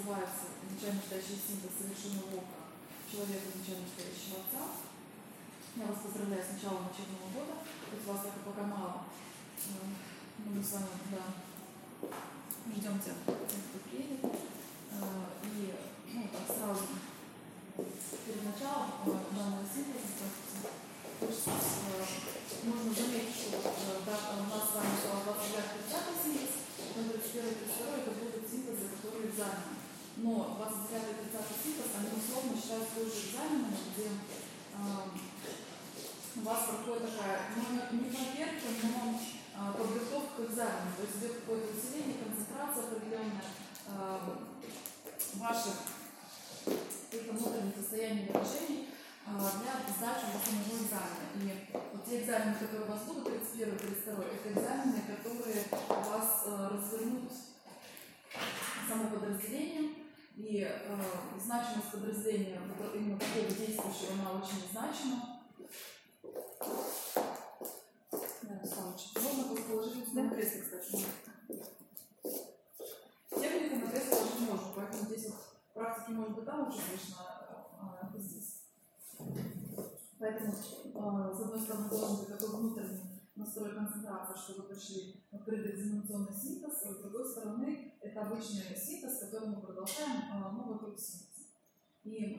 называется изначально настоящий синтез совершенного ока человека изначально настоящего отца. Я вас поздравляю с началом учебного года. Хоть вас так и пока мало. Мы с вами ждем тех, кто приедет. И так сразу перед началом данного синтеза можно заметить, что у нас с вами 29-30 синтез, но 31-32 это будут синтезы, которые экзамены. Но 29-30 синтез, они условно считаются тоже экзаменами, где у вас проходит такая, не проверка, но подготовка к экзамену. То есть идет какое-то усиление, концентрация определенная ваших внутренних состояний и выражений для сдачи самого экзамена. И вот те экзамены, которые у вас будут, 31-32, это экзамены, которые вас развернут само подразделение. И значимость подразделения, именно такого действующего, она очень значима. Можно положить на кресло, кстати. Технику на кресло положить можно, поэтому здесь вот практики может быть там лучше слышно, а здесь. Поэтому, с одной стороны, должен быть такой внутренний настрой концентрации, что вы пришли в открытый экзаменационный синтез, а с другой стороны, это обычный синтез, который мы продолжаем вокруг синтеза. И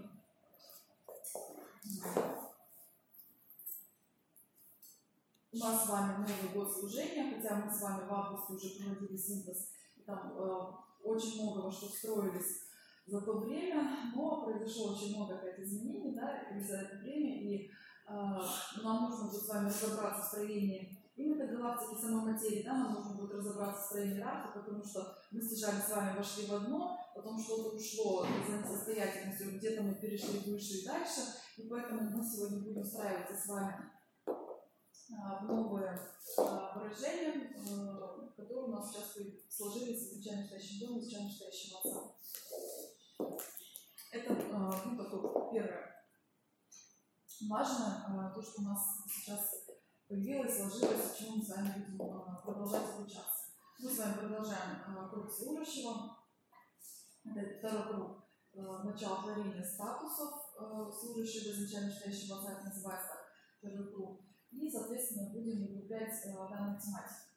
у нас с вами Новый год служения, хотя мы с вами в августе уже проводили синтез, и там очень много во что встроились за то время, но произошло очень много опять изменений, да, за это время, и нам нужно будет с вами разобраться в строении и метагалактики, самой материи, да, нам нужно будет разобраться в строении иерархии, потому что мы стяжали с вами, вошли в одно, потом что-то ушло за несостоятельностью, где-то мы перешли выше и дальше, и поэтому мы сегодня будем устраиваться с вами в новое выражение, которое у нас сейчас сложились изначально настоящим домом, изначально настоящим отцом. Это такое первое. Важно то, что у нас сейчас появилось, сложилось, к чему мы с вами будем продолжать обучаться. Мы с вами продолжаем круг служащего. Это второй круг начала творения статусов служащего, изначально настоящего отца, это называется второй круг. И, соответственно, будем углублять данную тематику.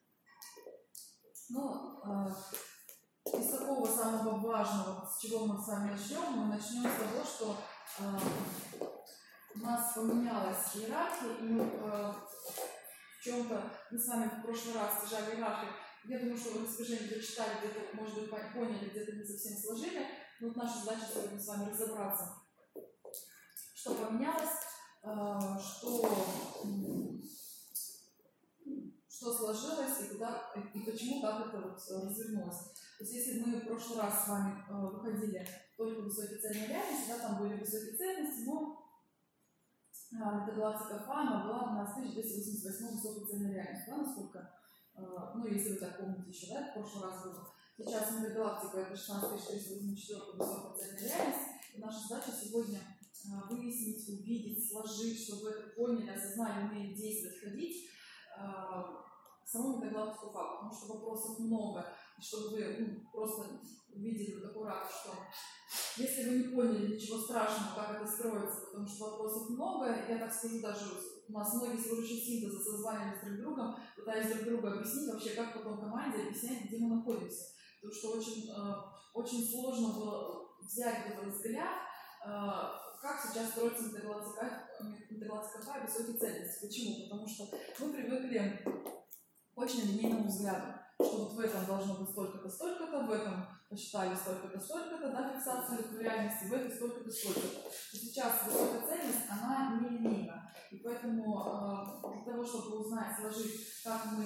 Из такого самого важного, с чего мы с вами начнем, мы начнем с того, что у нас поменялась иерархия, и мы в чем-то, мы с вами в прошлый раз стяжали иерархию. Я думаю, что вы распоряжение дочитали, где-то, может быть, поняли, где-то не совсем сложили. Но вот наша задача сегодня с вами разобраться, что поменялось, что сложилось и куда и почему так это вот развернулось. То есть если мы в прошлый раз с вами выходили только высокие ценные реальности, да, там были высокие ценности, но метагалактика Фа была 12288 высокой ценной реальности, да, насколько, если вы так помните еще, да, в прошлый раз было. Сейчас метагалактика это 16384 высокая ценная реальность, и наша задача сегодня выяснить, увидеть, сложить, чтобы вы это поняли, осознали, умели действовать, ходить саму метагалактику Фа, потому что вопросов много, и чтобы вы просто увидели вот такой ракурс, что если вы не поняли ничего страшного, как это строится, потому что вопросов много, я так скажу, даже у нас многие служащие синтеза созванивались друг с другом, пытаясь друг другу объяснить вообще, как потом команде объяснять, где мы находимся. Потому что очень сложно было взять этот взгляд, как сейчас строится метагалактика Фа и высокие ценности. Почему? Потому что мы привыкли к очень линейному взгляду, что вот в этом должно быть столько-то, столько-то, в этом посчитали столько-то, столько-то, да, фиксация в реальности, в этой столько-то, столько-то. Сейчас высокая ценность, она не линейна. И поэтому для того, чтобы узнать, сложить, как мы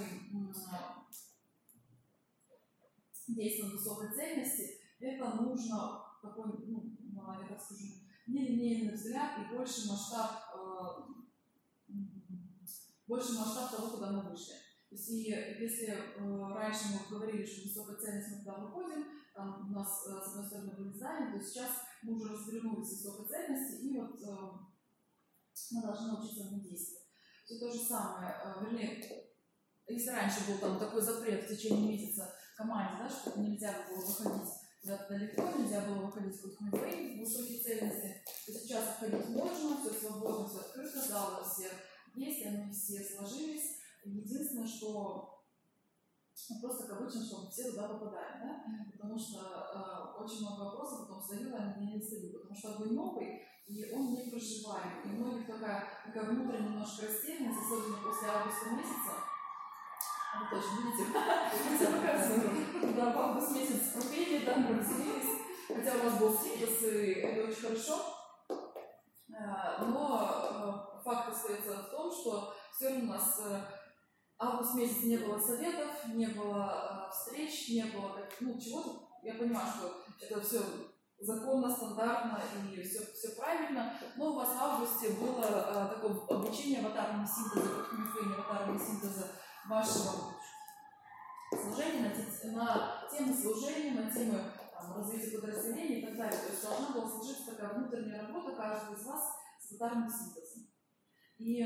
действуем в высокой ценности, это нужно такой, я так скажу, нелинейный взгляд и больший масштаб того, куда мы вышли. То есть, если раньше мы говорили, что высокая ценность мы туда выходим, там у нас с одной стороны были здания, то сейчас мы уже развернулись в высокой ценности, и вот мы должны научиться в ней действовать. Все то же самое, вернее, если раньше был там такой запрет в течение месяца команде, да, что нельзя было выходить куда-то далеко, нельзя было выходить в кухню высокие цельности, то сейчас выходить можно, все свободно, все открыто, залы все есть, они все сложились. Единственное, что просто как обычно, чтобы все туда попадали, да? Потому что очень много вопросов потом встаю, они меня не встают, потому что огонь новый, и он не проживаем. И у многих такая внутренняя немножко растерянность, особенно после августа месяца. Вы точно видите, да, в август месяц пропели, да, мы разделились, хотя у вас был синтез, и это очень хорошо, но факт остается в том, что все равно у нас август месяц не было советов, не было встреч, не было чего-то. Я понимаю, что это все законно, стандартно и все правильно, но у вас в августе было такое обучение аватарного синтеза, аватарного синтеза вашего служения, на темы служения, на темы развития подразделений и так далее. То есть должна была сложиться такая внутренняя работа каждого из вас с аватарным синтезом. И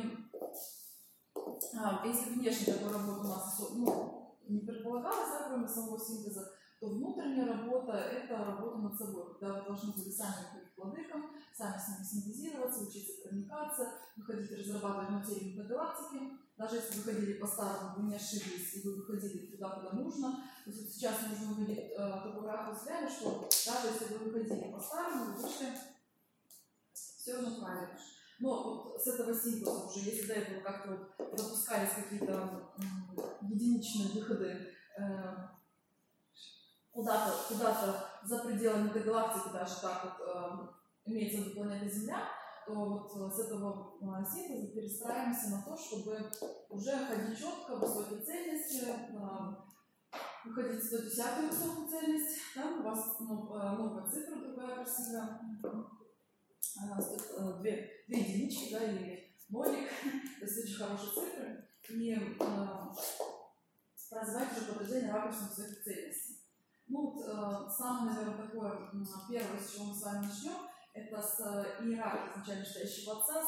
если внешне такой работа у нас не предполагалась, да, кроме самого синтеза, то внутренняя работа – это работа над собой, когда вы должны были сами выходить к владыкам, сами с ними синтезироваться, учиться проникаться, выходить и разрабатывать материю галактики. Даже если вы ходили по-старому, вы не ошиблись, и вы выходили туда, куда нужно. То есть сейчас нужно увидеть такой ракурс взгляда, что даже если вы выходили по-старому, вы вышли все равно правильно. Но вот с этого синтеза уже, если до этого как-то допускались какие-то единичные выходы куда-то за пределами этой галактики, даже так вот имеется в виду планета Земля, то вот с этого синтеза перестраиваемся на то, чтобы уже ходить четко, высокие цельности, выходить 110-ю высокую цельность, там у вас новая цифра, другая красивая, две единички, да, или нолик, то есть очень хорошие цифры, и развивать уже подразделение ракурсом высоких цельностей. Самое, наверное, такое первое, с чего мы с вами начнем, это с иерархии изначально стоящего отца,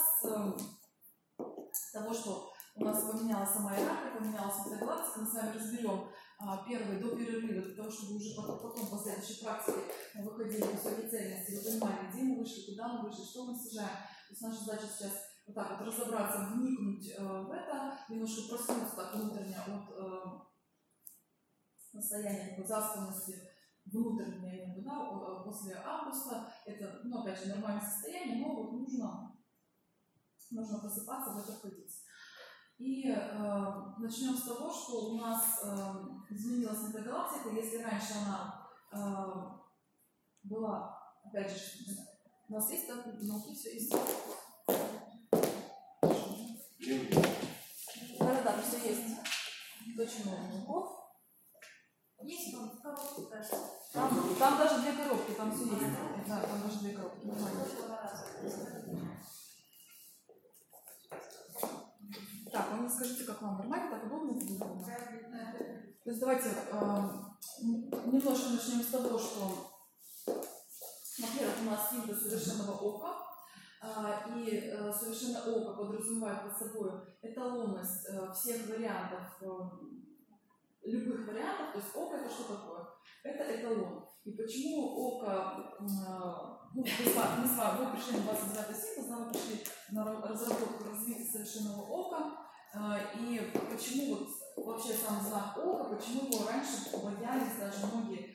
с того, что у нас поменялась сама иерархия, поменялась метагалактика. Мы с вами разберем первые до перерыва, для того, чтобы уже потом по следующей практике мы выходили в высокие цельности, вы понимали, где мы вышли, куда мы вышли, что мы снижаем. То есть наша задача сейчас вот так вот разобраться, вникнуть в это, немножко проснуться так внутренне от состояния такой заспанности внутренней, да, после августа. Это, опять же, нормальное состояние, но вот нужно просыпаться, в это входить. И начнем с того, что у нас изменилась метагалактика. Если раньше она была, опять же, у нас есть так, науки, все есть. Да, все есть. Очень много науков. Есть коробки. Там даже две коробки, там все есть. Да, там даже две коробки. Так, вы мне скажите, как вам нормально, так удобно будет? То есть давайте немножко начнем с того, что, во-первых, у нас синтез совершенного ока, и совершенное око подразумевает под собой эталонность всех вариантов, любых вариантов. То есть око это что такое? Это эталон. И почему око, вы пришли на 29-й синтез, мы пришли на разработку развития совершенного ока, и почему вот вообще сам знак ока, почему его раньше боялись даже многие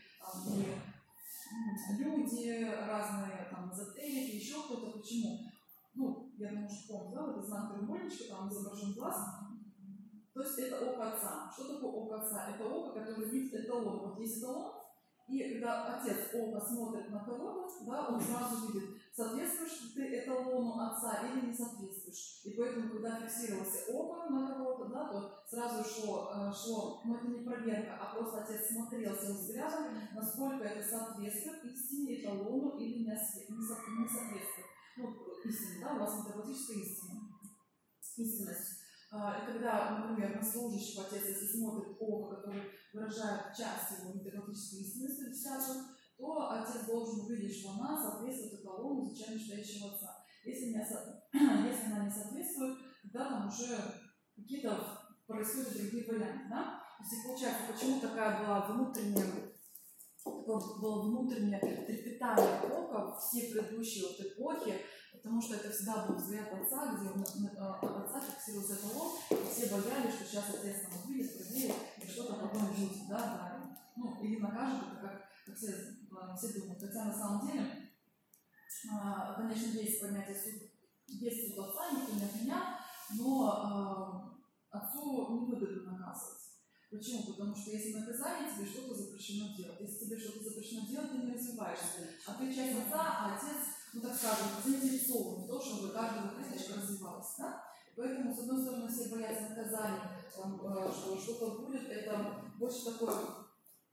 люди, разные там эзотерики, еще кто-то, почему? Я думаю, что помните, да, это знак треугольничка, там изображен глаз. То есть это око отца. Что такое око отца? Это око, которое видит эталон. Вот есть эталон, и когда отец око смотрит на кого-то, да, он сразу видит, соответствуешь ты эталону отца или не соответствуешь. И поэтому, когда фиксировалось око на кого-то, да, то сразу шло, но это не проверка, а просто отец смотрел своим взглядом, насколько это соответствует истине, эталону или не соответствует. Истине, да, у вас метафизическая истинность. И когда, например, на служащего отец, если смотрит око, который выражает часть его метафизической истинности, 10, то отец должен увидеть, что она соответствует эталону изучения стоящего отца. Если она не соответствует, тогда там уже какие-то происходят другие варианты. Да? То есть получается, почему такая была внутренняя такое было внутреннее трепетание ока все предыдущие вот эпохи, потому что это всегда был взгляд отца, где от отца фиксировался эталон, и все боялись, что сейчас отец там увидит, проверит, и что-то потом будет, да, ну, или накажет, это как все думают. Хотя на самом деле, конечно, есть понятие суд, есть суд отца, никто не отменял, но отцу невыгодно наказывать. Почему? Потому что если наказание, тебе что-то запрещено делать. Если тебе что-то запрещено делать, ты не развиваешься. А ты часть отца, а отец, ну так скажем, заинтересован в том, чтобы каждая клеточка развивалась. Да? Поэтому, с одной стороны, все боятся наказания, что что-то будет, это больше такое,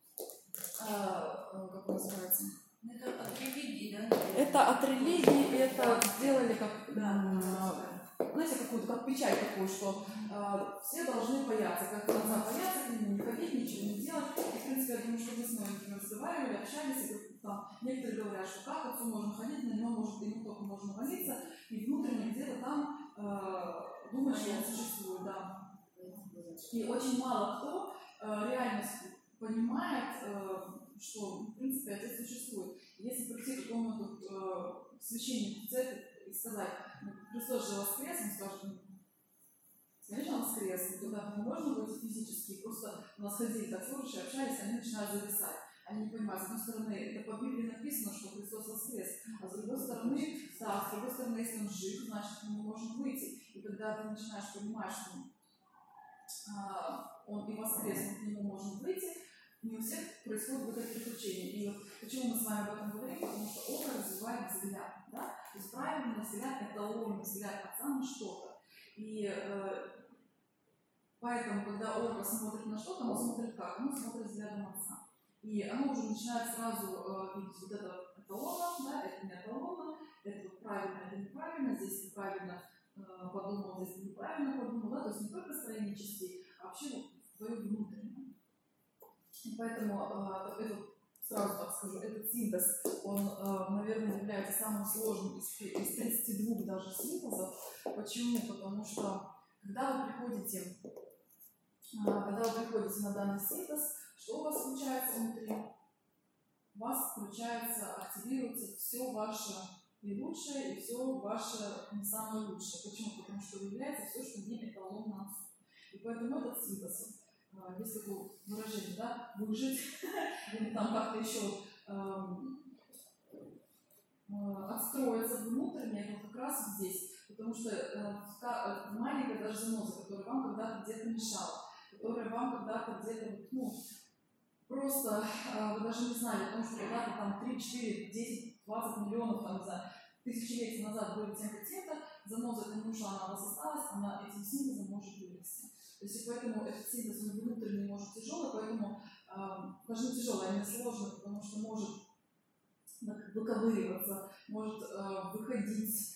как называется? Это от религии, да? Это от религии, это сделали как, знаете, какую-то как печать такую, что все должны бояться, как отца бояться, к нему не ходить, ничего не делать. И, в принципе, я думаю, что мы с ними разговаривали, общались, и там некоторые говорят, что как отцу можно ходить, на него может, ему только можно молиться, и внутренне где-то там думать, что он существует, да. И очень мало кто реально понимает, что, в принципе, отец существует. Если прийти к какому-то священнику в церковь и сказать, Христос же воскрес, он скажет, конечно, он воскрес, туда можно быть физически, просто у нас ходили так слушали, общались, они начинают зависать. Они не понимают, с одной стороны, это по Библии написано, что Христос воскрес, а с другой стороны, да, с другой стороны, если он жив, значит, мы можем выйти. И когда ты начинаешь понимать, что он и воскрес, мы к нему можем выйти, не у всех происходит вот это приключение. И вот почему мы с вами об этом говорим? Потому что око развивает взгляд. Да? То есть правильный взгляд – это ловный взгляд отца на что-то. И поэтому, когда око смотрит на что-то, оно смотрит как? Оно смотрит взглядом отца. И оно уже начинает сразу видеть вот это эталонно, да, это не эталонно, это вот правильно, это неправильно, здесь неправильно подумал, здесь неправильно подумал, да? То есть не только строение частей, а вообще твое внутреннее. И поэтому сразу так скажу, этот синтез, он, наверное, является самым сложным из 32 даже синтезов. Почему? Потому что когда вы приходите на данный синтез, что у вас случается внутри? У вас включается, активируется все ваше и лучшее, и все ваше не самое лучшее. Почему? Потому что выявляется все, что не эталонно отцу. И поэтому этот синтез, есть такое выражение, да, выжить, или там как-то еще отстроиться внутренне, это как раз здесь. Потому что маленькая даже заноза, которая вам когда-то где-то мешала, которая вам когда-то где-то, ну, просто вы даже не знали о том, что когда-то там 3, 4, 10, 20 миллионов, там, не знаю, тысячелетий назад были тем-то, заноза не ушла, она у вас осталась, она этим синтезом может вырасти. То есть, и поэтому этот синтез, он внутренний может тяжелый, поэтому даже не тяжелый, а не сложный, потому что может выковыриваться, может выходить,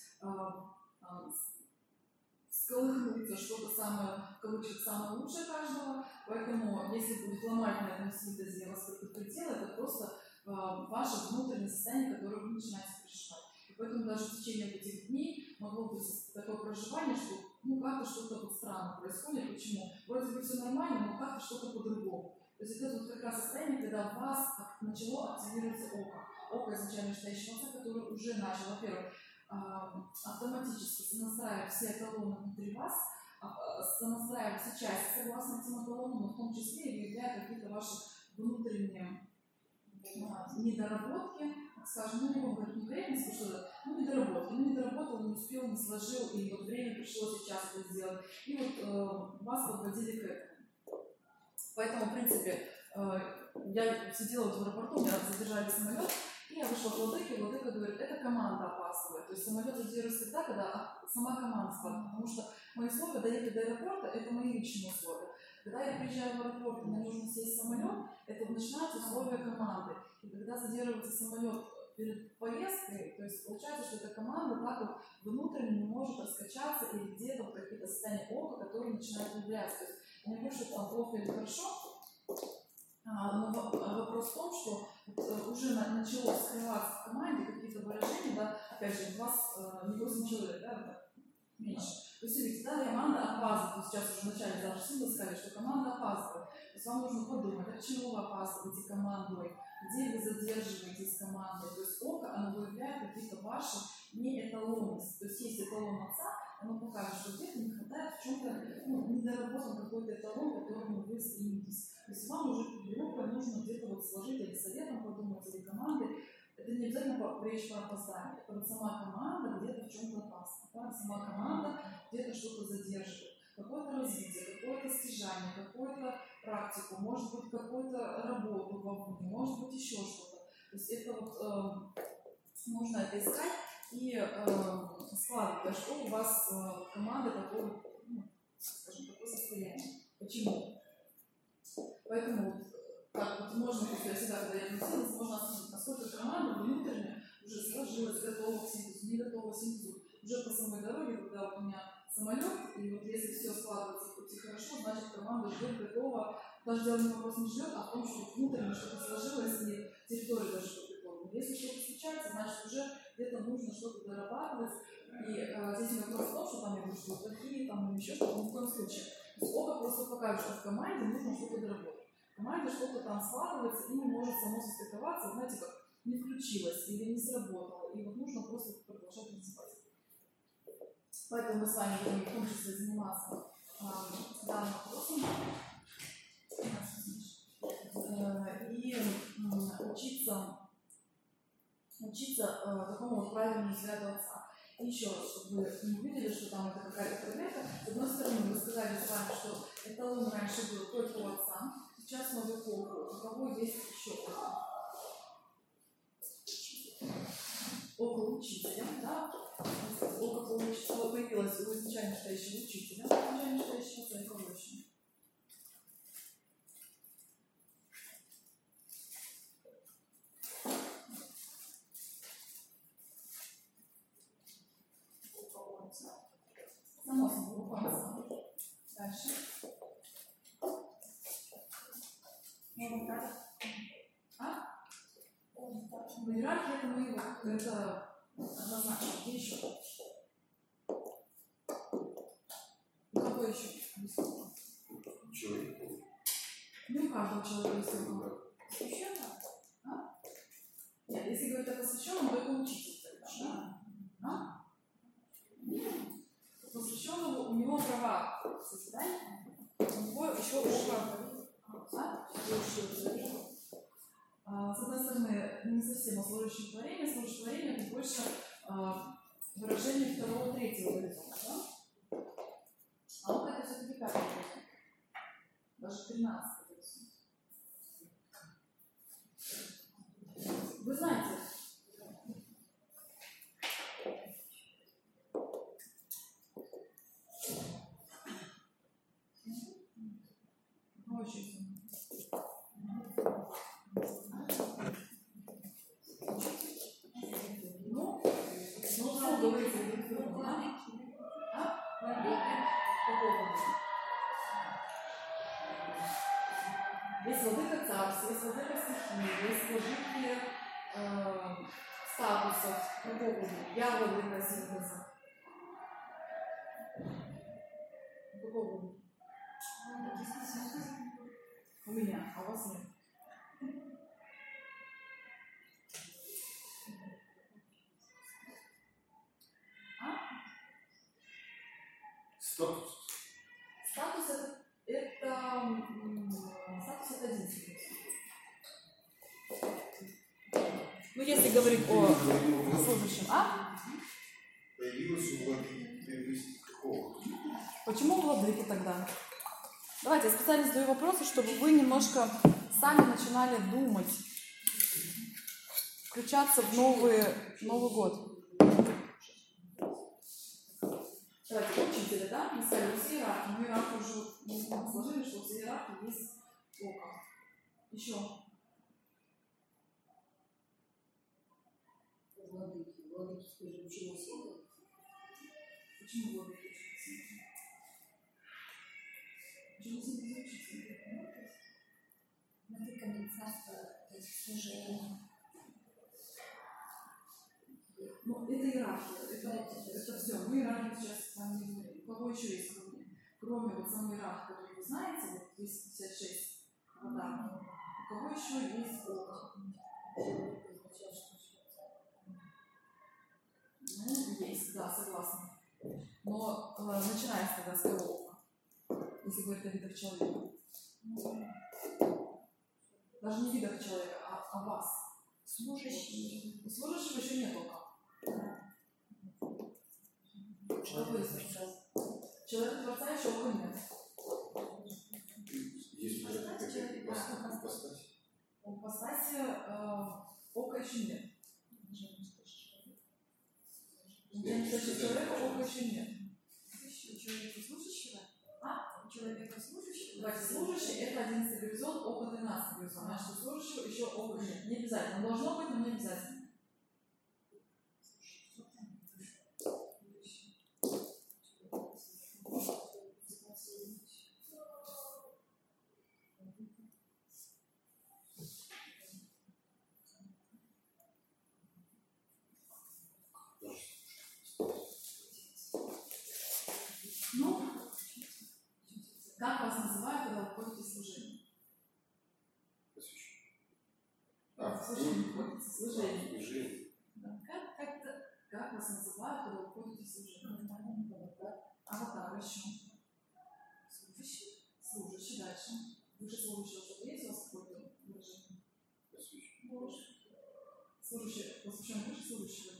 сколыхнуться, что-то самое, в кавычках, самое лучшее каждого. Поэтому, если будет ломать на этом синтезе, я вас предупредила, это просто ваше внутреннее состояние, которое вы начинаете переживать. И поэтому даже в течение этих дней могло быть такое проживание, что ну как-то что-то вот странно происходит. Почему? Вроде бы все нормально, но как-то что-то по-другому. То есть это вот как раз состояние, когда у вас начало активироваться око. Око изначально считающее отца, который уже начал, во-первых, автоматически сонастраивать все эталоны внутри вас, сонастраивать все части согласно этим эталонам, но в том числе и выявляя какие-то ваши внутренние недоработки, скажем, ну не могу говорить некорректность, потому что ну недоработки, не доработал, не успел, не сложил, и вот время пришло сейчас это сделать, и вот вас подводили к этому. Поэтому, в принципе, я сидела вот в аэропорту, меня задержали самолет, и я вышла к владыке, и владыка говорит, это команда опаздывает. То есть самолет задерживается тогда, когда сама команда спала, потому что мои условия доехать до аэропорта, это мои личные условия. Когда я приезжаю в аэропорт, мне нужно сесть в самолет, это начинаются условия команды. И когда задерживается самолет перед поездкой, то есть получается, что эта команда так вот внутренне не может раскачаться или где-то в какие-то состояния ока, которые начинают являться. То есть не говорю, что там плохо или хорошо, но вопрос в том, что уже начало скрываться в команде какие-то выражения, да, опять же, у вас не 8 человек, да, меньше. То есть, видите, да, команда опаздывает, сейчас уже в начале даже силы сказали, что команда опаздывает. То есть вам нужно подумать, от чего вы опаздываете командой, где вы задерживаетесь командой. То есть око, оно выявляет какие-то ваши неэталонности. То есть есть эталон отца, оно покажет, что где-то не хватает в чем-то, недоработан какой-то эталон, к которому вы стремитесь. То есть вам уже группой нужно где-то вот сложить или советом подумать, или командой. Это не обязательно речь про опоздание. Это вот сама команда где-то в чем-то опасна. Да? Сама команда где-то что-то задерживает. Какое-то развитие, какое-то стяжание, какую-то практику, может быть, какую-то работу вовне, может быть, еще что-то. То есть это вот нужно это искать и складывать, что у вас команда такое, скажем, такое состояние. Почему? Поэтому вот, так вот можно, я всегда, когда я относилась, можно оценить, насколько команда внутренне уже сложилась, готова к синтезу, не готова к синтезу. Уже по самой дороге, когда вот у меня самолет, и вот если все складывается в пути хорошо, значит команда ждет, готова. Даже дело не вопрос не ждет, а в том, что внутренне что-то сложилось, и территория даже что-то готова. Если что-то случается, значит уже где-то нужно что-то дорабатывать. И здесь не вопрос в том, что там я говорю, что плохие, там или еще что-то, ни в коем случае. Сколько просто покажет, что в команде нужно что-то доработать. В команде что-то там складывается и не может само состыковаться, знаете, как не включилось или не сработало. И вот нужно просто продолжать развивать. Поэтому мы с вами будем в том числе заниматься данным вопросом и учиться такому вот правильному взгляду отца. И еще раз, чтобы вы не увидели, что там это какая-то проблема. С одной стороны, мы сказали с вами, что эталон раньше был только у отца, сейчас много у кого есть еще около учителя, да? Около учителя появилось у изначально стоящего учителя, изначально стоящего своего еще. Само собой, дальше. Иерархия это мы это однозначно. Где еще? Какой еще? Человек. Ну, у каждого человека есть выбор. Священно? А? Нет, если говорить о посвященном, то это учитель тогда, да? Посвященному у него права созидания, у него еще око. С одной стороны, не совсем о служащем творении. Служащее творение это больше выражение второго, третьего горизонта. Да? А око это все-таки пятый горизонт. Даже 13-й горизонт. Вы знаете, есть владыка царства, есть владыка стихии, есть владыки статусов, я владыка синтеза. Какого? У меня, а у вас нет. Статус. Статус это единственный. Ну, если говорить о служащем, Появилась у владыки привести какого? Почему владыки тогда? Давайте, я специально задаю вопросы, чтобы вы немножко сами начинали думать, включаться в Новый год. Давайте, учителя, да? Мы сказали, все иерархи. Мы иерархи уже сложили, что все иерархи есть око. Еще. Владыки, скажем, чего силы? Почему владыки учатся? Почему сильно учатся? Владыками царства, то есть служение. Ну, это иерархия, это все. Мы иерархию сейчас с вами не говорим. У кого еще есть кроме вот самой иерархии, которую вы знаете, вот 256 подарков, У кого еще есть око? Ну, есть, да, согласна. Но начинается тогда с кого ока? Если говорить о видах человека. Даже не видах человека, а вас. Служащий. У служащего еще нет ока. Что есть? Человек Творца еще ока нет. Есть уже какая-то ипостась? У ипостаси ока еще нет. У человека ока еще нет. У человека служащего? А? У человека служащего? Давайте, служащий это 11 горизонт, око 12 горизонт. Значит, у служащего еще ока нет. Не обязательно. Должно быть, но не обязательно. Ну, как вас называют, когда вы ходите в служение? Служение ходите, служение. Да. Как вас называют, когда вы ходите в служение? Аватар еще. Служащий. Служащий, дальше. Выше служащего что-то есть у вас какое-то выражение? Служащий, посвящен выше служащего?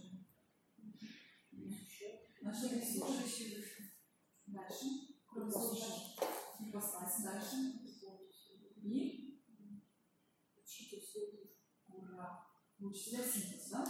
Значит, это служащий выше. Дальше. Кроме служащего. Ипостась. Дальше. И? Ура. Учителя синтез, да?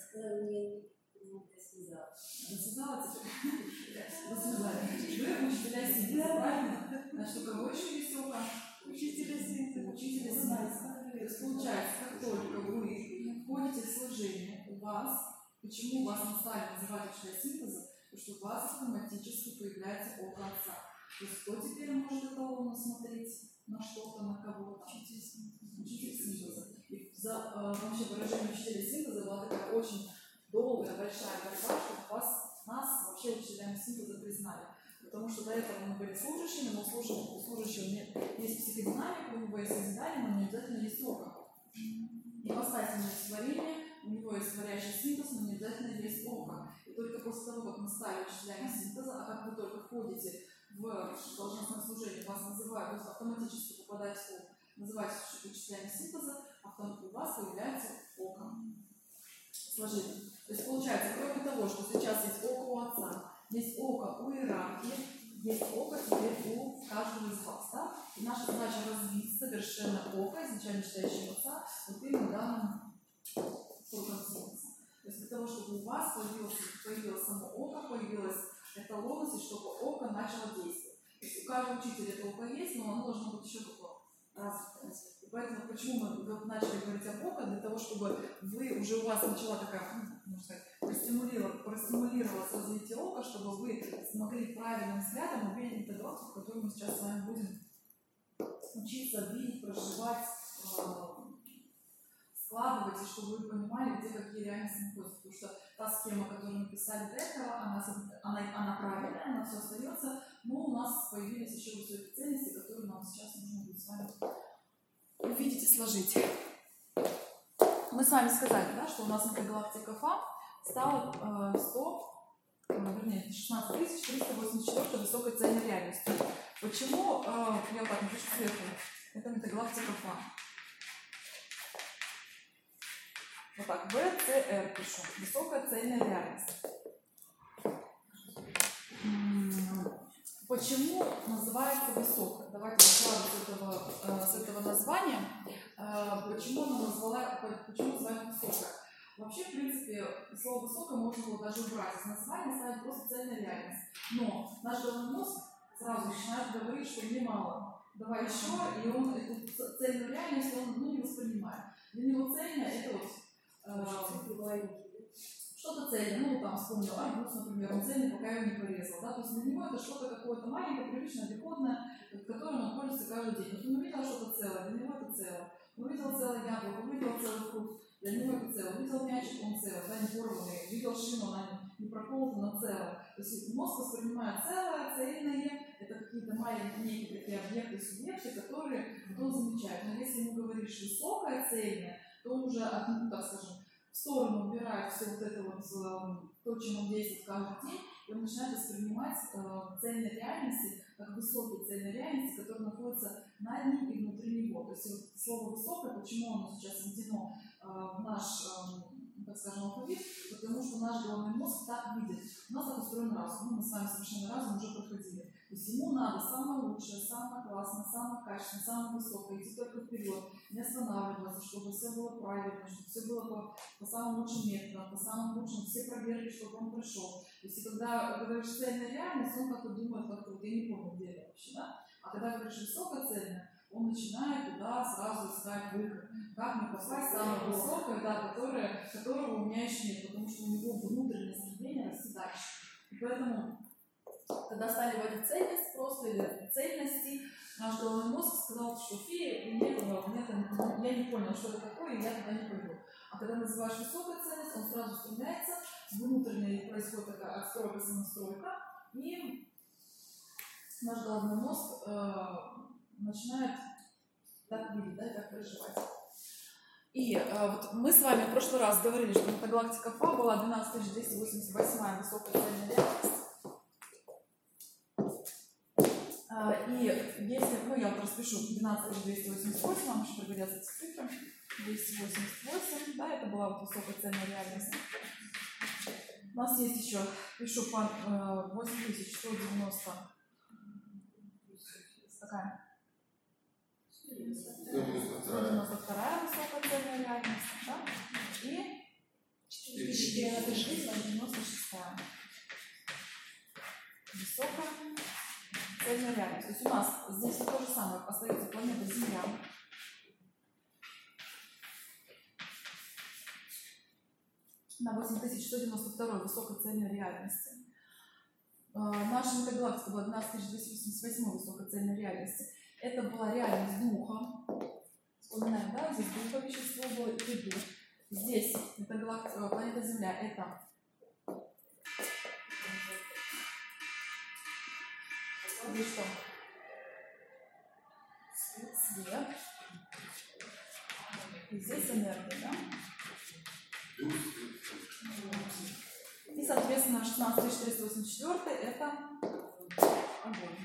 Досвязала теперь? Досвязали. Вы учителя синтеза, правильно? Значит, у кого еще есть око? Учителя синтеза. Учителя синтеза. То есть получается, как только вы входите в служение, у вас, почему вас не стали называть учителя синтеза? Потому что у вас автоматически появляется око Отца. То есть кто теперь может эталонно смотреть на что-то, на кого-то? Учитель синтеза. И вообще выражение учителя синтеза была такая очень долгая, большая борьба, чтобы нас вообще учителями синтеза признали. Потому что до этого мы были служащими, но у служащего есть психодинамика, у него есть созидание, но не обязательно есть око. И поставить есть творение, у него есть творящий синтез, но не обязательно есть око. И только после того, как мы стали учителями синтеза, а как вы только входите в должностное служение, вас называют, то есть автоматически попадаете в называете учителями синтеза, у вас появляется око. Сложили. То есть получается, кроме того, что сейчас есть око у Отца, есть око у иерархии, есть око теперь у каждого из вас. Да? И наша задача развить совершенно око, изначально читающего Отца, вот именно данным сроком синтеза. То есть для того, чтобы у вас появилось само око, появилась эталонность, и чтобы око начало действовать. То есть у каждого учителя это око есть, но оно должно быть еще такое развитое. И поэтому почему мы начали говорить об око? Для того, чтобы у вас начала такая, можно сказать, простимулировалось развитие ока, чтобы вы смогли правильным взглядом увидеть интеграцию, в которой мы сейчас с вами будем учиться видеть, проживать, складывать, и чтобы вы понимали, где какие реальности находятся. Потому что та схема, которую мы писали до этого, она правильная, она все остается, но у нас появились еще высокие ценности, которые нам сейчас нужно будет с вами увидеть и сложить. Мы с вами сказали, да, что у нас интергалактика ФА стала 16 384 высокой цельной реальностью. Почему, я вот так напишу сверху, это метагалактика ФА. Вот так, ВЦР пишу. Высокая цельная реальность. Почему называется высокая? Давайте сразу с этого названия. Почему называется высокая? Вообще, в принципе, слово «высокое» можно было даже убрать из названия, ставить просто цельная реальность. Но наш головной мозг сразу начинает говорить, что немало. Давай еще, и он эту цельную реальность не воспринимает. Для него цельная – это что-то цельное. Там вспомнил арбуз, например, он цельный, пока его не порезал. Да? То есть для него это что-то какое-то маленькое, привычное, обиходное, в котором он пользуется каждый день. Вот он увидел что-то целое, для него это целое. Он увидел целое яблоко, увидел целый фрукт, для него это целое. Увидел мячик, он целый, да, не порванный. Увидел шину, она не проколота, но целая. То есть мозг воспринимает целое, цельное, это какие-то маленькие некие такие объекты, субъекты, которые кто замечает. Но если ему говоришь высокая, цельная, то он уже, ну, так скажем, в сторону убирает все вот это вот, то, чем он действует каждый день, и он начинает воспринимать цельной реальности как высокие цельной реальности, которые находятся над ним и внутри него. То есть вот слово «высокое», почему оно сейчас введено в наш, так скажем, алфавит, потому что наш головной мозг так видит. У нас так устроен разум. Мы с вами совершенно разум уже проходили. То есть ему надо самое лучшее, самое классное, самое качественное, самое высокое, идти только вперед, не останавливаться, чтобы все было правильно, чтобы все было по самым лучшим методам, по самым лучшим, все проверки, чтобы он прошел. То есть, когда говоришь цельная реальность, он как-то думает, как-то вот я не помню, где это вообще, да? А когда говоришь высокая цельная, он начинает туда сразу искать выход. Как мне попасть в самое высокое, да, которого у меня еще нет, потому что у него внутреннее стремление расти дальше. И поэтому, когда стали вводить цельность просто или цельности, наш головной мозг сказал, что фея, нет, я не понял, что это такое, и я туда не пойду. А когда называешь высокая цельность, он сразу стремляется, внутренне происходит такая отстройка, самостройка, и наш головной мозг начинает так видеть, да, и так проживать. И вот мы с вами в прошлый раз говорили, что метагалактика Фа была 12288 высокая цельная реальность. И если, ну я вот распишу 12288, нам еще пригодятся эти цифры, 288, да, это была вот высокая цельная реальность. У нас есть еще, пишу по 8190, какая? 192 высокая цельная реальность, да? И 496 высокая цельная реальность. То есть у нас здесь то же самое, остается планета Земля. На 8192 высокой цельной реальности. Наша метагалактика была 12288 высокой цельной реальности. Это была реальность духа. Вспоминаем, да? Здесь духовое вещество было и дух. Здесь метагалактика, планета Земля — это здесь что? Свет. И здесь энергия, да? И, соответственно, 16484 это огонь.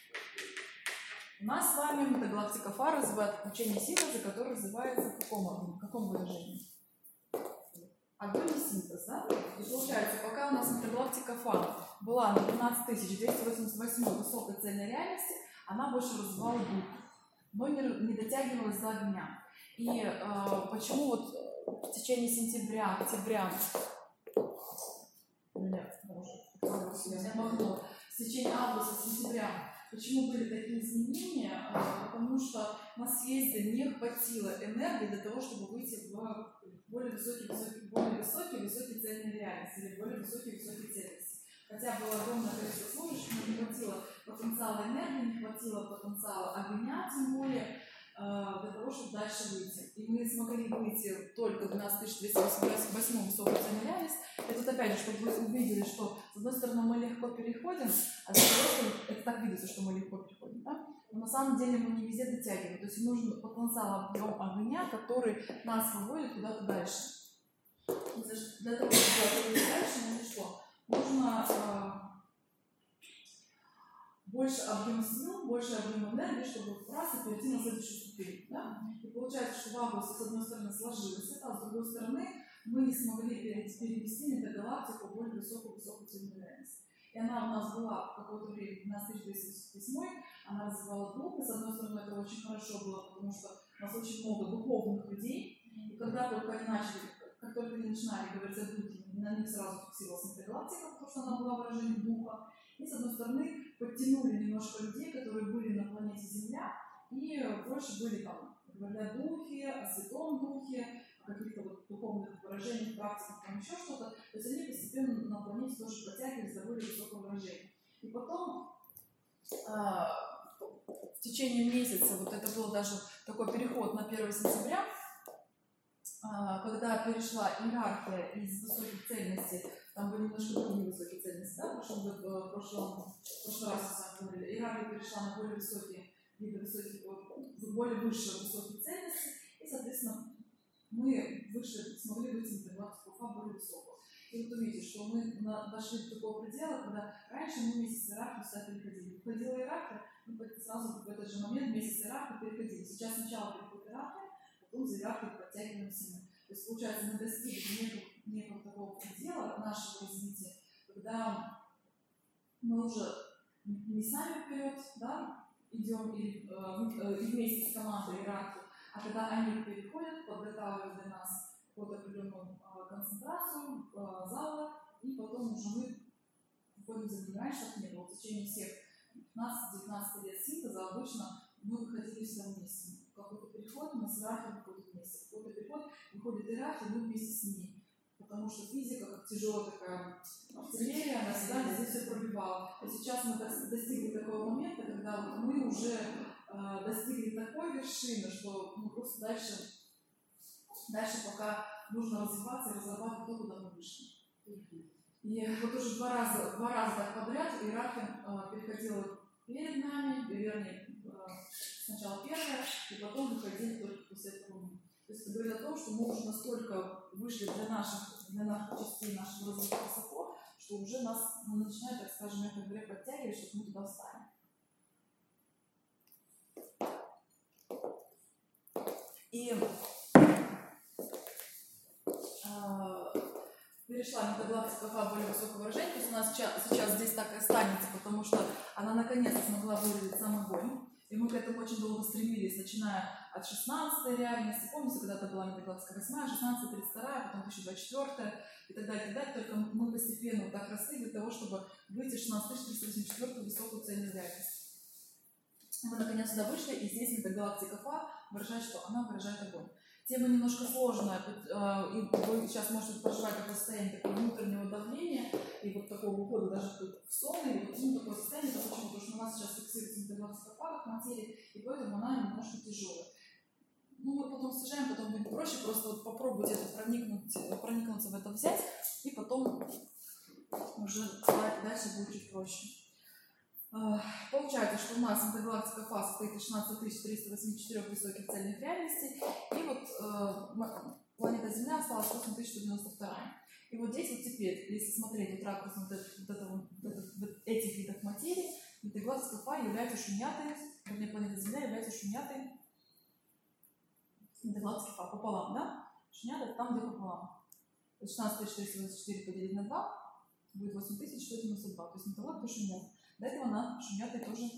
У нас с вами метагалактика Фа развивает учение синтеза, которое называется в каком выражении? Огонь и синтез, да? И получается, пока у нас метагалактика Фа была на 12288 высокой цельной реальности, она больше развивала дух, но не дотягивалась до огня. И почему вот в течение сентября, октября, в течение августа, сентября, почему были такие изменения? Потому что на съезде не хватило энергии для того, чтобы выйти в более высокие цельные реальности или более высокие цельности. Хотя было огромное количество служащих, но не хватило потенциала энергии, не хватило потенциала огня, тем более для того, чтобы дальше выйти. И мы смогли выйти только в 12288 высокую цельную реальность. И тут опять же, чтобы вы увидели, что с одной стороны мы легко переходим, а с другой стороны это так видится, что мы легко переходим, да? Но на самом деле мы не везде дотягиваем. То есть нужен потенциал объем огня, который нас выводит куда-то дальше. Для того, чтобы выйти дальше, нужно что? Нужно больше объем сил, больше объем энергии, чтобы раз и перейти на следующую ступень. Да? И получается, что в августе с одной стороны сложилось это, а с другой стороны мы не смогли перевести метагалактику в более высокую цельную реальность. И она у нас была в какое-то время, 12288, она развивала дух, и с одной стороны это очень хорошо было, потому что у нас очень много духовных людей, и когда только они начали, как только они начинали говорить о духе, на них сразу фиксировалась метагалактика, потому что она была выражением духа. И, с одной стороны, подтянули немножко людей, которые были на планете Земля, и больше были там, говоря о духе, о святом духе, о каких-то вот духовных выражениях, практиках, там еще что-то. То есть они постепенно на планете тоже подтягивались до более высокого выражения. И потом в течение месяца, вот это был даже такой переход на 1 сентября, когда перешла иерархия из высоких ценностей, там были немножко другие высокие ценности, да, в прошлый раз мы с вами говорили, иерархия перешла на более высокие виды высоких, более высшие высокие ценности, и, соответственно, мы смогли выйти на галактику Фа более высокую. И вот увидите, что мы дошли до такого предела, когда раньше мы вместе с иерархией сюда переходили. Входила иерархия, мы сразу в этот же момент вместе с иерархией переходили. Сейчас сначала переходит иерархия, потом за иерархией подтягиваемся мы. То есть, получается, мы достигли некого такого предела нашего развития, когда мы уже не сами вперед, да, идем и вместе с командой иерархии, а когда они переходят, подготавливают для нас под определенную концентрацию зала, и потом уже мы выходим за ним. Раньше так не было. В течение всех 15-19 лет синтеза обычно мы выходили всегда вместе. Какой-то переход, мы с иерархией выходим вместе. Какой-то переход, выходит иерархия, мы вместе с ней. Потому что физика, как тяжелая такая артиллерия, она всегда здесь все пробивала. И сейчас мы достигли такого момента, когда мы уже достигли такой вершины, что мы просто дальше пока нужно развиваться и разрабатывать то, куда мы вышли. И вот уже два раза так подряд иерархия переходила перед нами, вернее, сначала первая, и потом выходили только после этого мы. То есть это говорит о том, что мы уже настолько вышли для наших частей нашего развития высоко, что уже нас начинает, так скажем, мягко говоря, подтягивать, чтобы мы туда встали. И перешла метагалактика Фа более высокого выражения, то есть у нас сейчас здесь так и останется, потому что она наконец-то смогла выразить сам огонь. И мы к этому очень долго стремились, начиная от 16-й реальности. Помните, когда-то была метагалактика 8-я, 16-я, 32-я, потом 1024-я и так далее, и так далее. Только мы постепенно вот так росли для того, чтобы выйти в 16-484 высокую цельную реальность. Мы наконец сюда вышли, и здесь метагалактика Фа выражает, что она выражает огонь. Тема немножко сложная, и вы сейчас можете проживать такое состояние такого внутреннего давления и вот такого ухода даже в сон, или вот такое состояние, почему? Потому что у нас сейчас фиксируется метагалактика Фа как материя, и поэтому она немножко тяжелая. Ну, мы потом сажаем, потом будет проще, просто вот попробуйте это проникнуться в это взять, и потом уже дальше будет чуть проще. Получается, что у нас метагалактика Фа состоит из 16384 высоких цельных реальностей, и вот планета Земля осталась 8192. И вот здесь вот теперь, если смотреть вот ракурс этих видов материи, метагалактика Фа является шумятой, вернее, планета Земля является шумятой метагалактики Фа пополам, да? Шумятая там, где пополам. То есть 16424 поделить на 2 будет 8192, то есть метагалактика шумятая. До этого она шумятая тоже,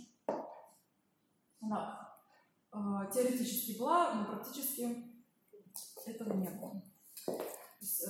она теоретически была, но практически этого не было. То есть,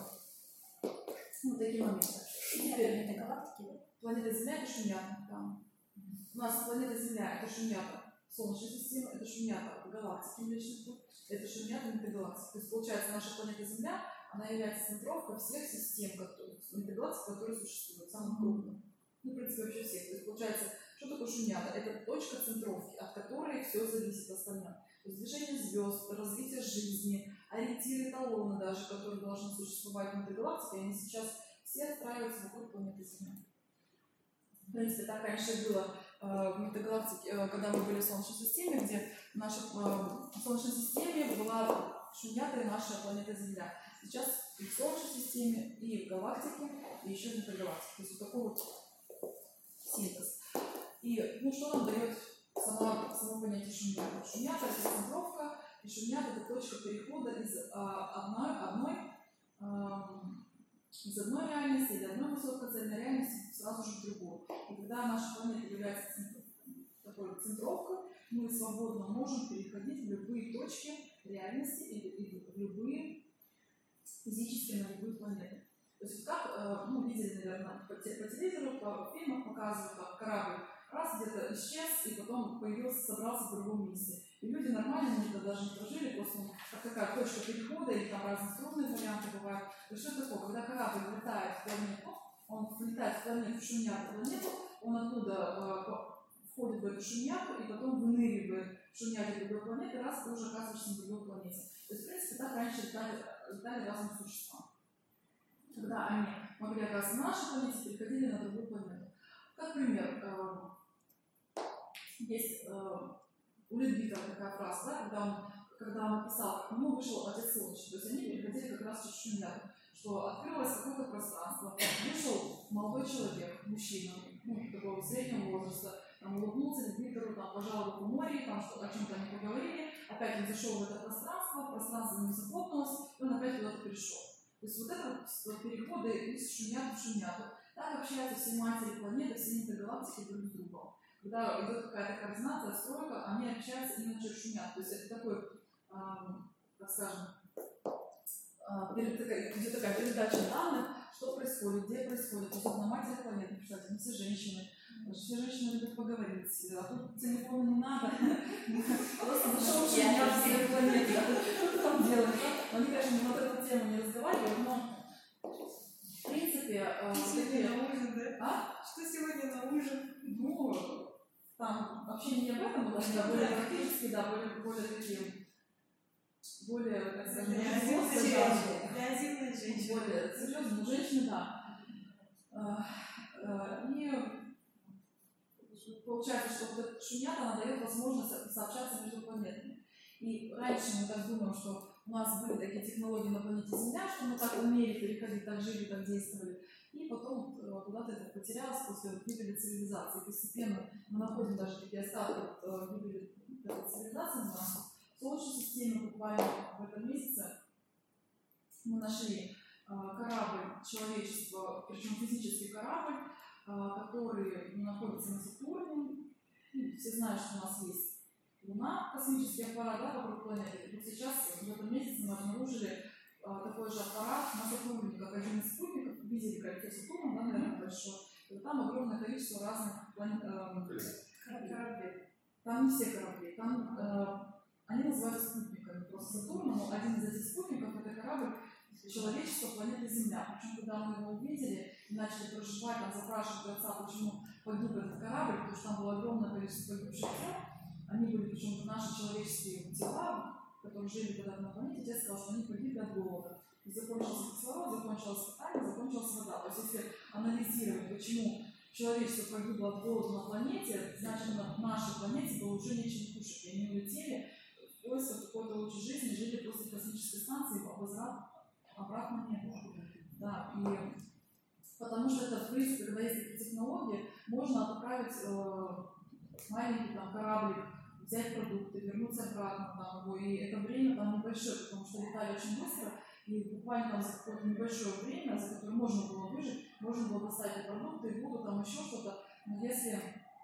вот такие моменты. Теперь галактики. Планета Земля это шумята. Да. У нас планета Земля это шумята Солнечная система, это шумята галактики Млечных, это шумята метагалактики. То есть получается наша планета Земля, она является центровкой всех систем метагалактик, которые существуют, самых крупных. Ну, в принципе, вообще всех. То есть, получается, что такое шумята? Это точка центровки, от которой все зависит остальное. То есть, движение звезд, развитие жизни, ориентиры эталона даже, которые должны существовать в метагалактике, они сейчас все отстраиваются вокруг планеты Земля. В принципе, так раньше было в метагалактике, когда мы были в Солнечной системе, где в нашей Солнечной системе была шумятая наша планета Земля. Сейчас и в Солнечной системе, и в галактике, и еще в метагалактике. То есть, вот такой вот синтез. И ну, что нам дает само понятие шумята? Шумята – это центровка, и шумята – это точка перехода из одной реальности или одной высокоцельной реальности сразу же в другую. И когда наша планета является такой центровкой, мы свободно можем переходить в любые точки реальности или в любые физические на любые планеты. То есть как, видели, наверное, по телевизору, по фильмам показывают, как корабль раз где-то исчез и потом собрался в другом месте. И люди нормально никогда даже не прожили, просто как такая точка перехода, и там разные струнные варианты бывают. То есть что такое? Когда корабль влетает в планету, он влетает в планету, шумят планету, он оттуда входит в эту шумяту и потом выныривает в шумяте другой планеты, раз ты уже оказываешься на другой планете. То есть, в принципе, так раньше летали разные существа. Когда они могли оказаться на нашей планете, переходили на другую планету. Как пример, есть у Ледвига такая фраза, да, когда он писал, как ему вышел отец Солнечный, то есть они переходили как раз через Шумяту, что открылось какое-то пространство, вышел молодой человек, мужчина, такого среднего возраста, там, улыбнулся Ледвигу, там, пожал руку море, там, что, о чем-то они поговорили, опять он зашел в это пространство не захлопнулось, и он опять куда-то перешел. То есть вот это вот переходы из Шумяты в Шумяту. Так общаются все матери планеты, все интергалактики друг с другом. Когда идет какая-то координация, стройка, они общаются именно через Шумяту. То есть это такой, так скажем, идет такая передача данных, что происходит, где происходит. То есть на матери планеты, представьте, мы все женщины любят поговорить, а тут телефона не надо. Просто зашел в Шумяту своей планеты, что ты там делаешь? Они, конечно, на вот эту тему не разговаривают, но в принципе... Сегодня на ужин, да? А? Что сегодня на ужин? Ну, там вообще не об этом было, а более практически, да, более такие, более, как сказать, реактивные женщины. более серьезные женщины, да. И получается, что вот эта Шумята, она дает возможность сообщаться между планетами. И раньше мы так думаем, что у нас были такие технологии на планете Земля, что мы так умели переходить, так жили, так действовали. И потом куда-то это потерялось после гибели цивилизации. Постепенно мы находим даже такие остатки гибели этой цивилизации на Солнечной системе. Буквально в этом месяце мы нашли корабль человечества, причем физический корабль, который находится на Сатурне. Все знают, что у нас есть Луна, космический аппарат, да, вокруг планеты. Вот сейчас, в этом месяце, мы обнаружили такой же аппарат на Сатурне, как один из спутников. Видели кольцо Сатурна, да, наверное, большое. И там огромное количество разных кораблей. Там не все корабли, там они называются спутниками. Просто Сатурн, но один из этих спутников — это корабль человечества планеты Земля. Причем, когда мы его увидели и начали проживать, там запрашивать отца, почему погиб этот корабль, потому что там было огромное количество погибших тел. Они были, причем наши человеческие тела, которые жили когда-то на планете, отец сказал, что они погибли от голода. И закончился кислород, закончилось питание, закончилась вода. То есть, если анализировать, почему человечество погибло от голода на планете, значит, на нашей планете было уже нечем кушать. И они улетели в поисках какой-то лучшей жизни, жили после космической станции, обратно не было. Да, и потому что это, в принципе, когда есть такие технологии, можно отправить маленький там кораблик, взять продукты, вернуться обратно там, и это время там небольшое, потому что летали очень быстро, и буквально там за какое-то небольшое время, за которое можно было выжить, можно было достать и продукты, и воду, там еще что-то. Но если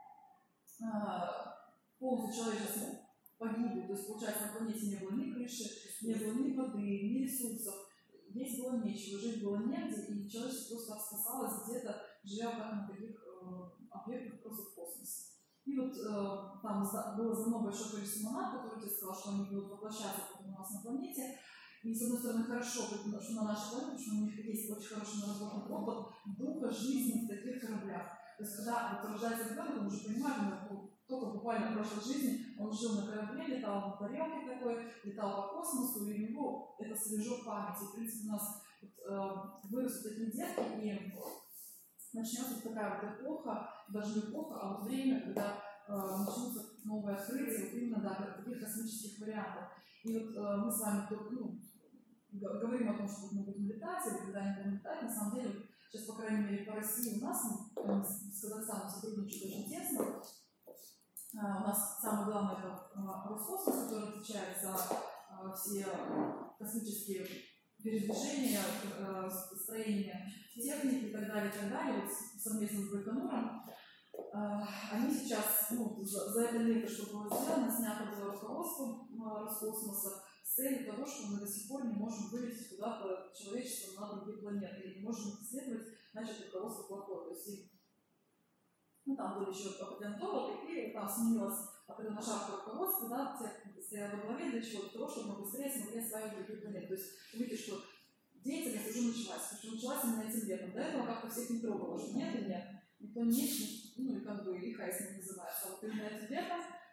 полностью человечество погибло, то есть, получается, на планете не было ни крыши, не было ни воды, ни ресурсов, есть было нечего, жить было негде, и человечество просто спасалось где-то, живя как на таких объектах просто в космосе. И вот там было дано большое количество монад, которые тебе сказал, что они будут воплощаться у нас на планете. И, с одной стороны, хорошо, что на нашей планете, потому что у них есть очень хороший наработанный опыт духа жизни в таких кораблях. То есть, когда вот рождается ребенок, он уже понимает, только буквально в прошлой жизни он жил на корабле, летал на тарелке такой, летал по космосу, и у него это свежо в памяти. И, в принципе, у нас вырастут такие детки, и начнется такая вот эпоха, даже не эпоха, а вот время, когда начнутся новые открытия, вот именно да, таких космических вариантов. И вот мы с вами говорим о том, что мы будем летать, или когда не будем летать. На самом деле, сейчас, по крайней мере, по России у нас, с Казахстаном сотрудничают очень тесно. У нас самое главное — это Роскосмос, который отвечает за все космические передвижения, строение техники и так далее, вот совместно с Байконуром. Они сейчас, за это лето, что было сделано, снято было руководство Роскосмоса с целью того, что мы до сих пор не можем вылететь куда-то человечество на другие планеты, и не можем исследовать, значит, руководство плохое. То есть, там были еще определенные, и там сменилось определенная шапка руководства, да, те стоят во главе для чего? Для того, чтобы мы быстрее смогли осваивать другие планеты. То есть, видите, что деятельность уже началась, причем началась именно этим летом. До этого как-то всех не трогало, что нет и нет. Никто не есть, и как бы и хайс не называется. А вот именно этим летом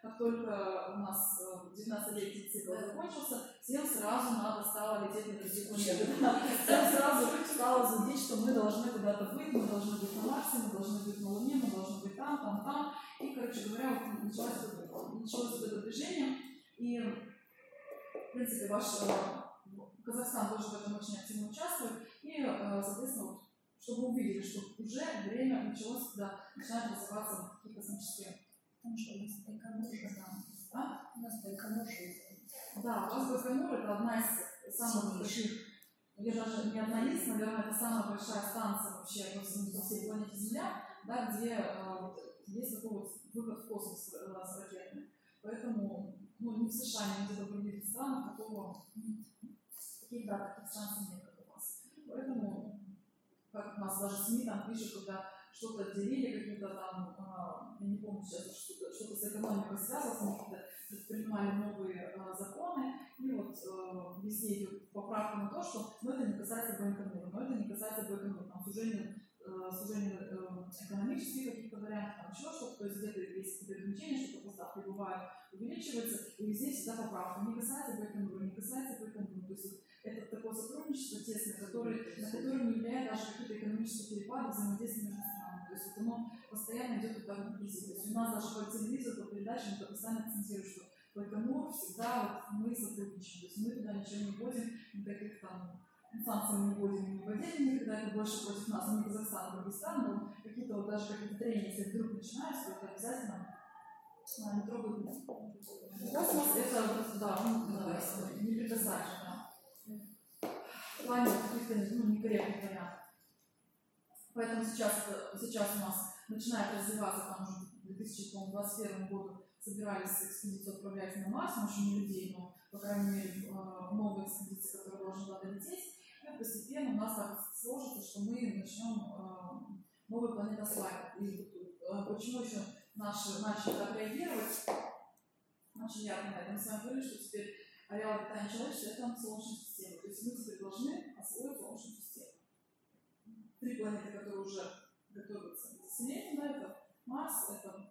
как только у нас 19-летний цикл закончился, всем сразу надо стало лететь на другие планеты. Всем сразу стало зудеть, что мы должны куда-то быть, мы должны быть на Марсе, мы должны быть на Луне, мы должны быть там. И, короче говоря, вот началось это движение. И, в принципе, Казахстан тоже в этом очень активно участвует. И, соответственно, вот, чтобы вы увидели, что уже время началось, когда начинают развиваться какие-то космические. Потому что у нас Байконур, Да? У нас Байконур. Да, у нас Байконур — это одна из самых больших, или даже не одна из, наверное, это самая большая станция вообще по всей планете Земля, да, где есть такой вот выход в космос с ракетами. Поэтому ни в США, ни где-то в других странах таких шансов нет, как у вас. Поэтому, как у нас даже СМИ там пишут, когда что-то отделили, какие-то там, я не помню сейчас, что-то с экономикой связано, они как-то предпринимали новые законы, и вот везде идет поправка на то, что это не касается Байконура, но это не касается Байконура, там сужение экономических каких-то вариантов, там еще что-то, то есть где-то есть какие-то ограничения, что-то поставки бывает, увеличивается, и везде всегда поправка. Не касается Байконура, не касается Байконура. То есть это такое сотрудничество тесное, на которое не влияет даже какие-то экономические перепады, взаимодействия между странами. То есть вот оно постоянно идет вот так вот близко. То есть у нас даже по телевизору, по передачам это постоянно акцентирует, что Байконур всегда вот мы сотрудничаем. То есть мы туда ничего не вводим, никаких там санкций мы не вводим, не вводили никогда, это больше против нас, не Казахстан, а другие страны, но какие-то вот даже какие-то трения, если вдруг начинаются, то это обязательно не трогают. Космос — это, да, не прикасаешь, да. В плане каких-то некорректных вариантов. Поэтому сейчас у нас начинает развиваться, там уже к 2021 году собирались экспедицию отправлять на Марс, но еще не людей, но, по крайней мере, новые экспедиции, которые должны туда долететь. И постепенно у нас так сложится, что мы начнем новый планетослайд. И почему еще начали так реагировать? Начали ярко на этом. Мы с вами говорили, что теперь ареал обитания человечества — это Солнечная система. То есть мы теперь должны освоить Солнечную систему. 3 планеты, которые уже готовятся к заселению, да, это Марс, это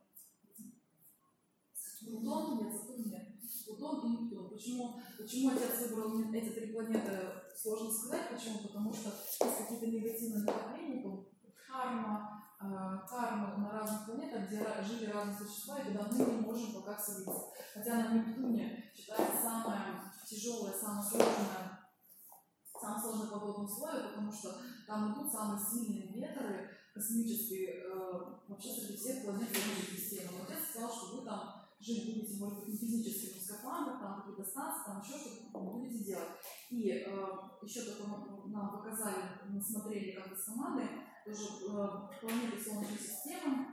Плутон, Плутон и Нептун. Почему отец выбрал эти 3 планеты, сложно сказать. Почему? Потому что есть какие-то негативные направления, карма на разных планетах, где жили разные существа, и куда мы не можем пока вселиться. Хотя на Нептуне считается самое тяжелое, самое сложное подводное условие, потому что там идут самые сильные ветры космические, вообще среди всех планет Солнечной системы. Но отец сказал, что вы там жить будете, может быть, не физически, но в скафандрах, там какие-то станции, там еще что-то будете делать. И еще только нам показали, мы смотрели как-то с командой, тоже планеты Солнечной системы,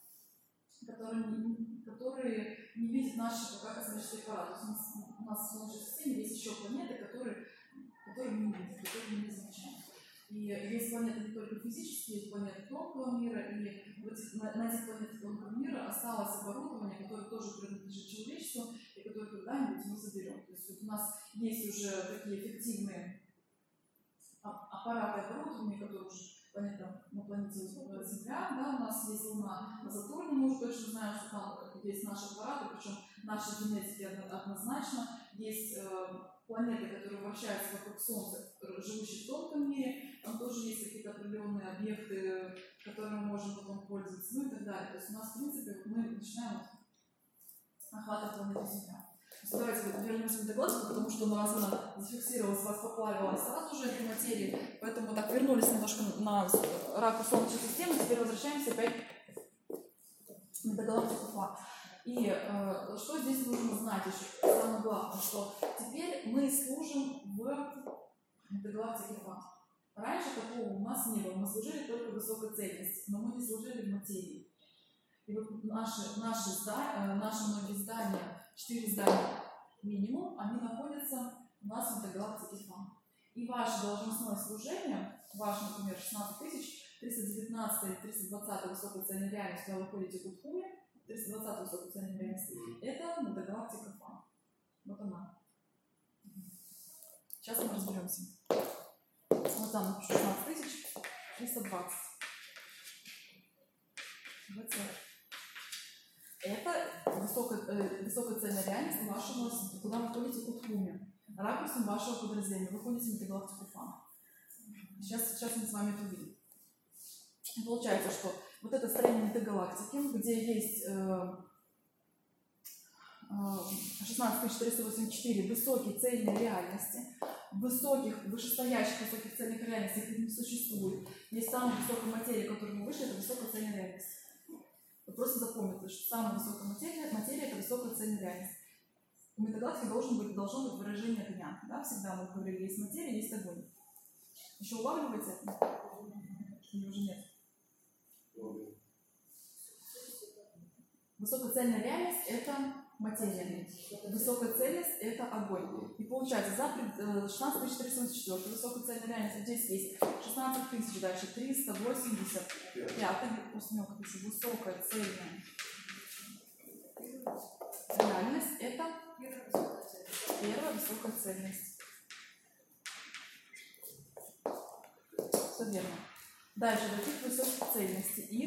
которые не видят наши пока космические аппараты. То есть у нас в Солнечной системе есть еще планеты, которые мы не видим, которые мы не замечаем. И есть планеты не только физические, есть планеты тонкого мира, и на этих планетах тонкого мира осталось оборудование, которое тоже принадлежит человечеству, и которое когда-нибудь мы заберем. То есть вот у нас есть уже такие эффективные аппараты оборудования, которые уже на планете Земля, да, у нас есть Луна, на Сатурне мы уже точно знаем, что там есть наши аппараты, причем наши генетики однозначно, есть планеты, которые вращаются вокруг Солнца, живущие в тонком мире, там тоже есть какие-то определенные объекты, которыми мы можем потом пользоваться, ну и так далее. То есть у нас, в принципе, мы начинаем охватывать планету Земля. Давайте вернемся к метагалактике, потому что у нас она зафиксировалась, вас поплавила сразу же этой материи, поэтому так вернулись немножко на ракурс Солнечной системы, теперь возвращаемся опять к метагалактике Фа. И что здесь нужно знать еще? Самое главное, что теперь мы служим в метагалактике Фа. Раньше такого у нас не было, мы служили только в высокой цельности, но мы не служили в материи. И вот наши многие здания, 4 здания минимум, они находятся у нас в метагалактике Фа. И ваше должностное служение, ваше, например, 16319 или 320 высокой цельной реальности, когда вы ходите в Утхуе, 320 высокой цельной реальности, это метагалактика Фа. Вот она. Сейчас мы разберемся. Вот там напишу 16320. Это высокоцельная реальность вашего, куда вы входите в Хутхуме, ракурсом вашего подразделения. Вы входите в метагалактику Фа. Сейчас мы с вами это увидим. Получается, что вот это строение метагалактики, где есть 16484 высокие цельные реальности, вышестоящих высоких цельных реальностей их не существует. Есть самая высокая материя, которую мы вышли, это высокая цельная реальность. Вы просто запомните, что самая высокая материя это высокая цельная реальность. У метагалактики должно быть выражение огня. Да? Всегда мы говорили, есть материя, есть огонь. Еще улавливаете это? Или уже нет? Высокая цельная реальность это материя. Высокая цельность это огонь. И получается, за 16484 высокая цельная реальность, здесь есть 16000, дальше 385, просто мелко пишу, высокая цельная реальность это первая высокая цельность. Все верно. Дальше, таких высоких цельностей, их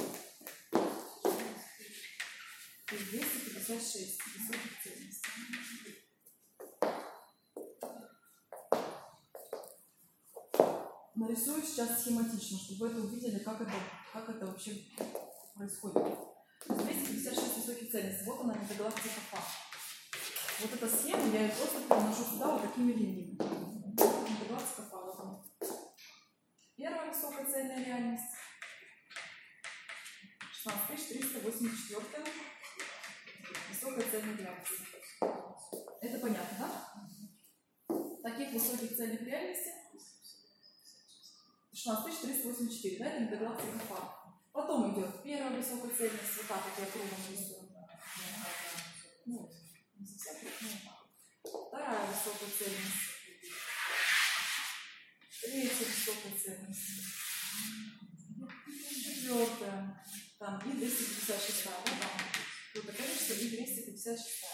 256 высоких цельностей. Нарисую сейчас схематично, чтобы вы это увидели, как это вообще происходит. 256 высоких цельностей. Вот она, метагалактика Фа. Вот эта схема, я ее просто переношу сюда вот такими линиями. Метагалактика Фа. Вот она. Первая высокая цельная реальность. 16384. Высокая цельная реальность. Это понятно, да? Таких высоких цельных реальностей 16384, да, это метагалактика Фа. Потом идет первая высокая цельность, вот так вот я кругом рисую. Ну, не совсем кругом. Вторая высокая цельность. Третья высокая цельность. Четвертая. Там и 256, да, там. Вот это количество и 256.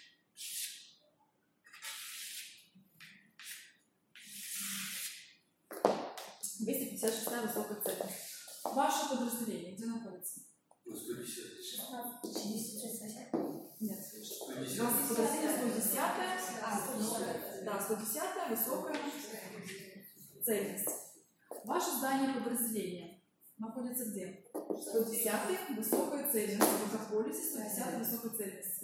256 высокая цельность. Ваше подразделение где находится? 110. 16. Нет. Ваше подразделение 110. Да, 110 высокая цельность. Ваше здание подразделения находится где? 110 высокая цельность. Вы заходите 110 высокая цельность.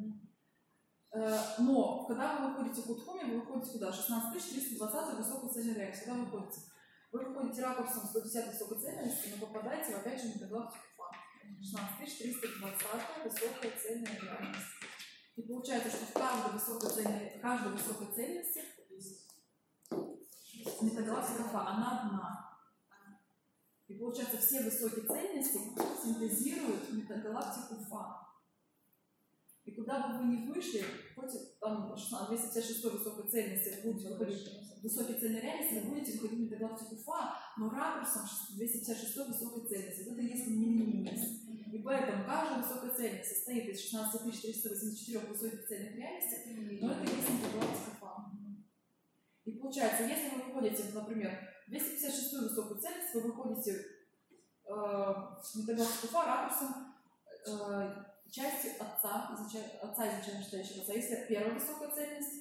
Но когда вы выходите в Хутхуме, вы выходите куда? 16320 высокая цельная реальность. Куда вы выходите? Вы выходите ракурсом 110 высокой цельности, но попадаете в опять же метагалактику Фа. 16320 высокая цельная реальность. И получается, что в каждой высокой цельности метагалактика Фа, она одна. И получается, все высокие цельности синтезируют метагалактику Фа. И куда бы вы ни вышли, хоть там 256 высокой цельности вы будете выходить в высокие цельные реальности, вы будете выходить в метагалактику Фа, но ракурсом 256 высокой цельности. Вот это если мини-минус. И поэтому каждая высокая цельность состоит из 16384 высоких цельных реальностей, но это есть метагалактика Фа. И получается, если вы выходите, например, в 256 высокую цельность, вы выходите в метагалактику Фа ракурсом части отца изначально считающего отца. Если первая высокая цельность,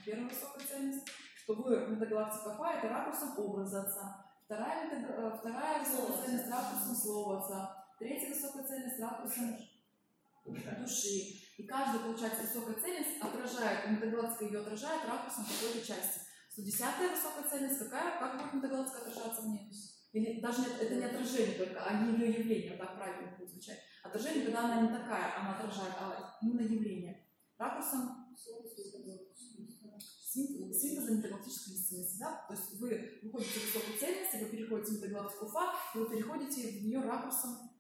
то вы метагалактика Фа это ракурсом образа отца. Вторая высокая цельность ракурсом слова отца. Третья высокая цельность ракурсом души. И каждая, получается, высокая цельность отражает, метагалактика ее отражает ракурсом какой-то части. 110-я высокая цельность какая? Как будет метагалактика отражаться в ней? Или даже это не отражение только, а не ее явление, так правильно будет звучать. Отражение, когда она не такая, она отражает, а именно явление. Ракурсом синтеза метагалактической истинности, да? То есть вы выходите в высокую цельность, вы переходите в метагалактику Фа, и вы переходите в нее ракурсом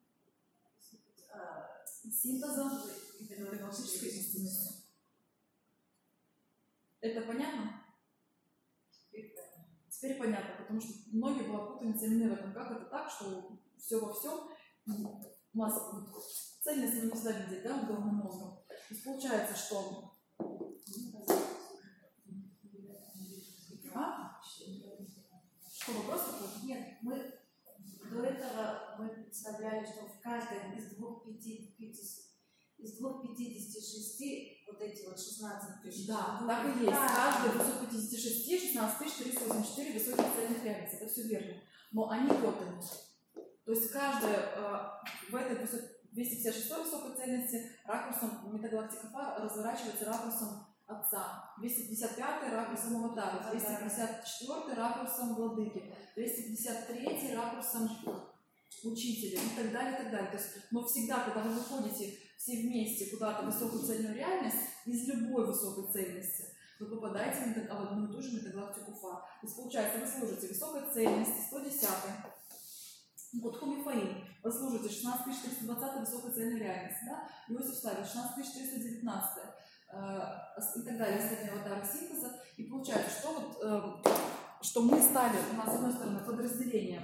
синтеза метагалактической истинности. Это понятно? Теперь понятно, потому что многие была путаница именно в этом. Как это так, что все во всем у нас цельность мы не всегда видим, да, головным мозгом. То есть получается, что что вопрос такой? Нет, мы до этого представляли, что в каждой из двух из 256 вот эти вот 16 тысяч. Да, так и есть. Каждый 256, 16 384 высоких цельных реальностей. Это все верно. Но они коплены. То есть каждая в этой 256 высокой цельности ракурсом метагалактика Фа разворачивается ракурсом Отца, 255 ракурсом Аватара, 254 ракурсом Владыки, 253 ракурсом Учителя и так далее, и так далее. То есть, но всегда, когда вы выходите все вместе куда-то в высокую цельную реальность, из любой высокой цельности, вы попадаете в одну и ту же метагалактику Фа. То есть, получается, вы служите высокой цельности, 110 вот Хумифаим, вы служите 16320 высокой цельной реальности, да? Иосиф ставит 16319 и так далее, остальные аватары синтеза. И получается, что мы стали, у нас, с одной стороны, подразделение.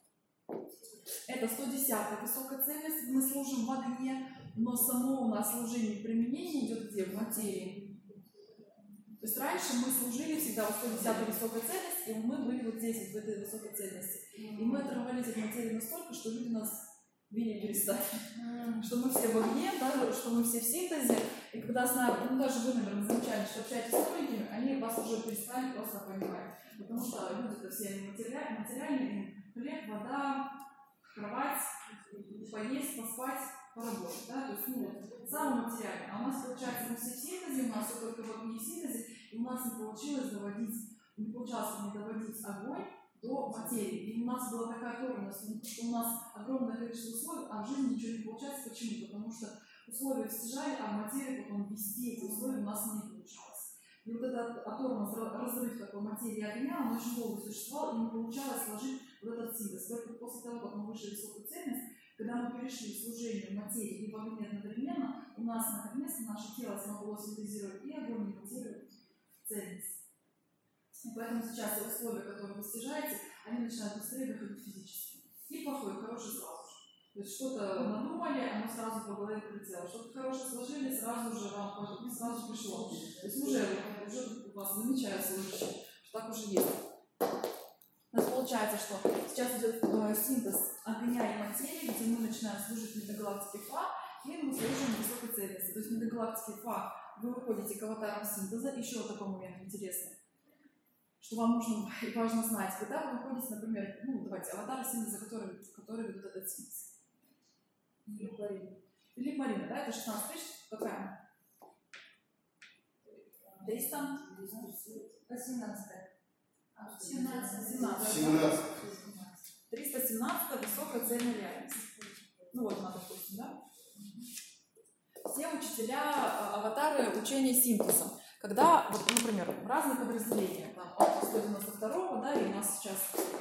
Это 110-я высокая цельность, мы служим в огне, но само у нас служение и применение идет где? В материи. То есть раньше мы служили всегда в 110-й высокой цельности, и мы были вот здесь, в этой высокой цельности. И мы оторвались от материи настолько, что люди нас видеть перестали. Что мы все в огне, да, что мы все в синтезе. И когда знают, ну даже вы, наверное, замечали, что общаетесь с сотрудниками, они вас уже перестали просто понимать. Потому что люди-то все они материальные, хлеб, вода, кровать, поесть, поспать, поработать. Да? То есть, ну вот, самое материальное. А у нас, получается, мы все в синтезе, у нас все только в огне синтезе, и у нас не получалось доводить огонь до материи. И у нас была такая оторванность, что у нас огромное количество условий, а в жизни ничего не получается. Почему? Потому что условия стяжали, а материю потом вести эти условия у нас не получалось. И вот этот оторванность, разрыв такой материи огня, он очень долго существовал, и не получалось сложить вот этот синтез. Только после того, как мы вышли в высокую цельность, когда мы перешли в служение материи и в огне одновременно, у нас наконец-то наше тело смогло синтезировать и огонь, и материю в цельность. И поэтому сейчас условия, которые вы стяжаете, они начинают быстрее доходить физически. И плохое, и хорошее сразу же. То есть что-то надумали, оно сразу по голове прилетело. Что-то хорошее сложили, сразу же вам сразу пришло. То есть уже у вас замечают служащие, что так уже есть. У нас получается, что сейчас идет синтез огня и материи, где мы начинаем служить метагалактике Фа, и мы служим высокой цельности. То есть в метагалактике Фа вы выходите к аватарам синтеза. Еще вот такой момент интересный, что вам нужно и важно знать, когда вы выходите, например, давайте, аватары синтеза, которые ведут этот синтез. Или Марина, да, это 16 тысяч, какая? 300? 18. 17. 317 высокая цельная реальность. Ну вот она, допустим, да? Все учителя, аватары учения синтеза. Когда, вот, например, разные подразделения, там, от 192, да, и у нас сейчас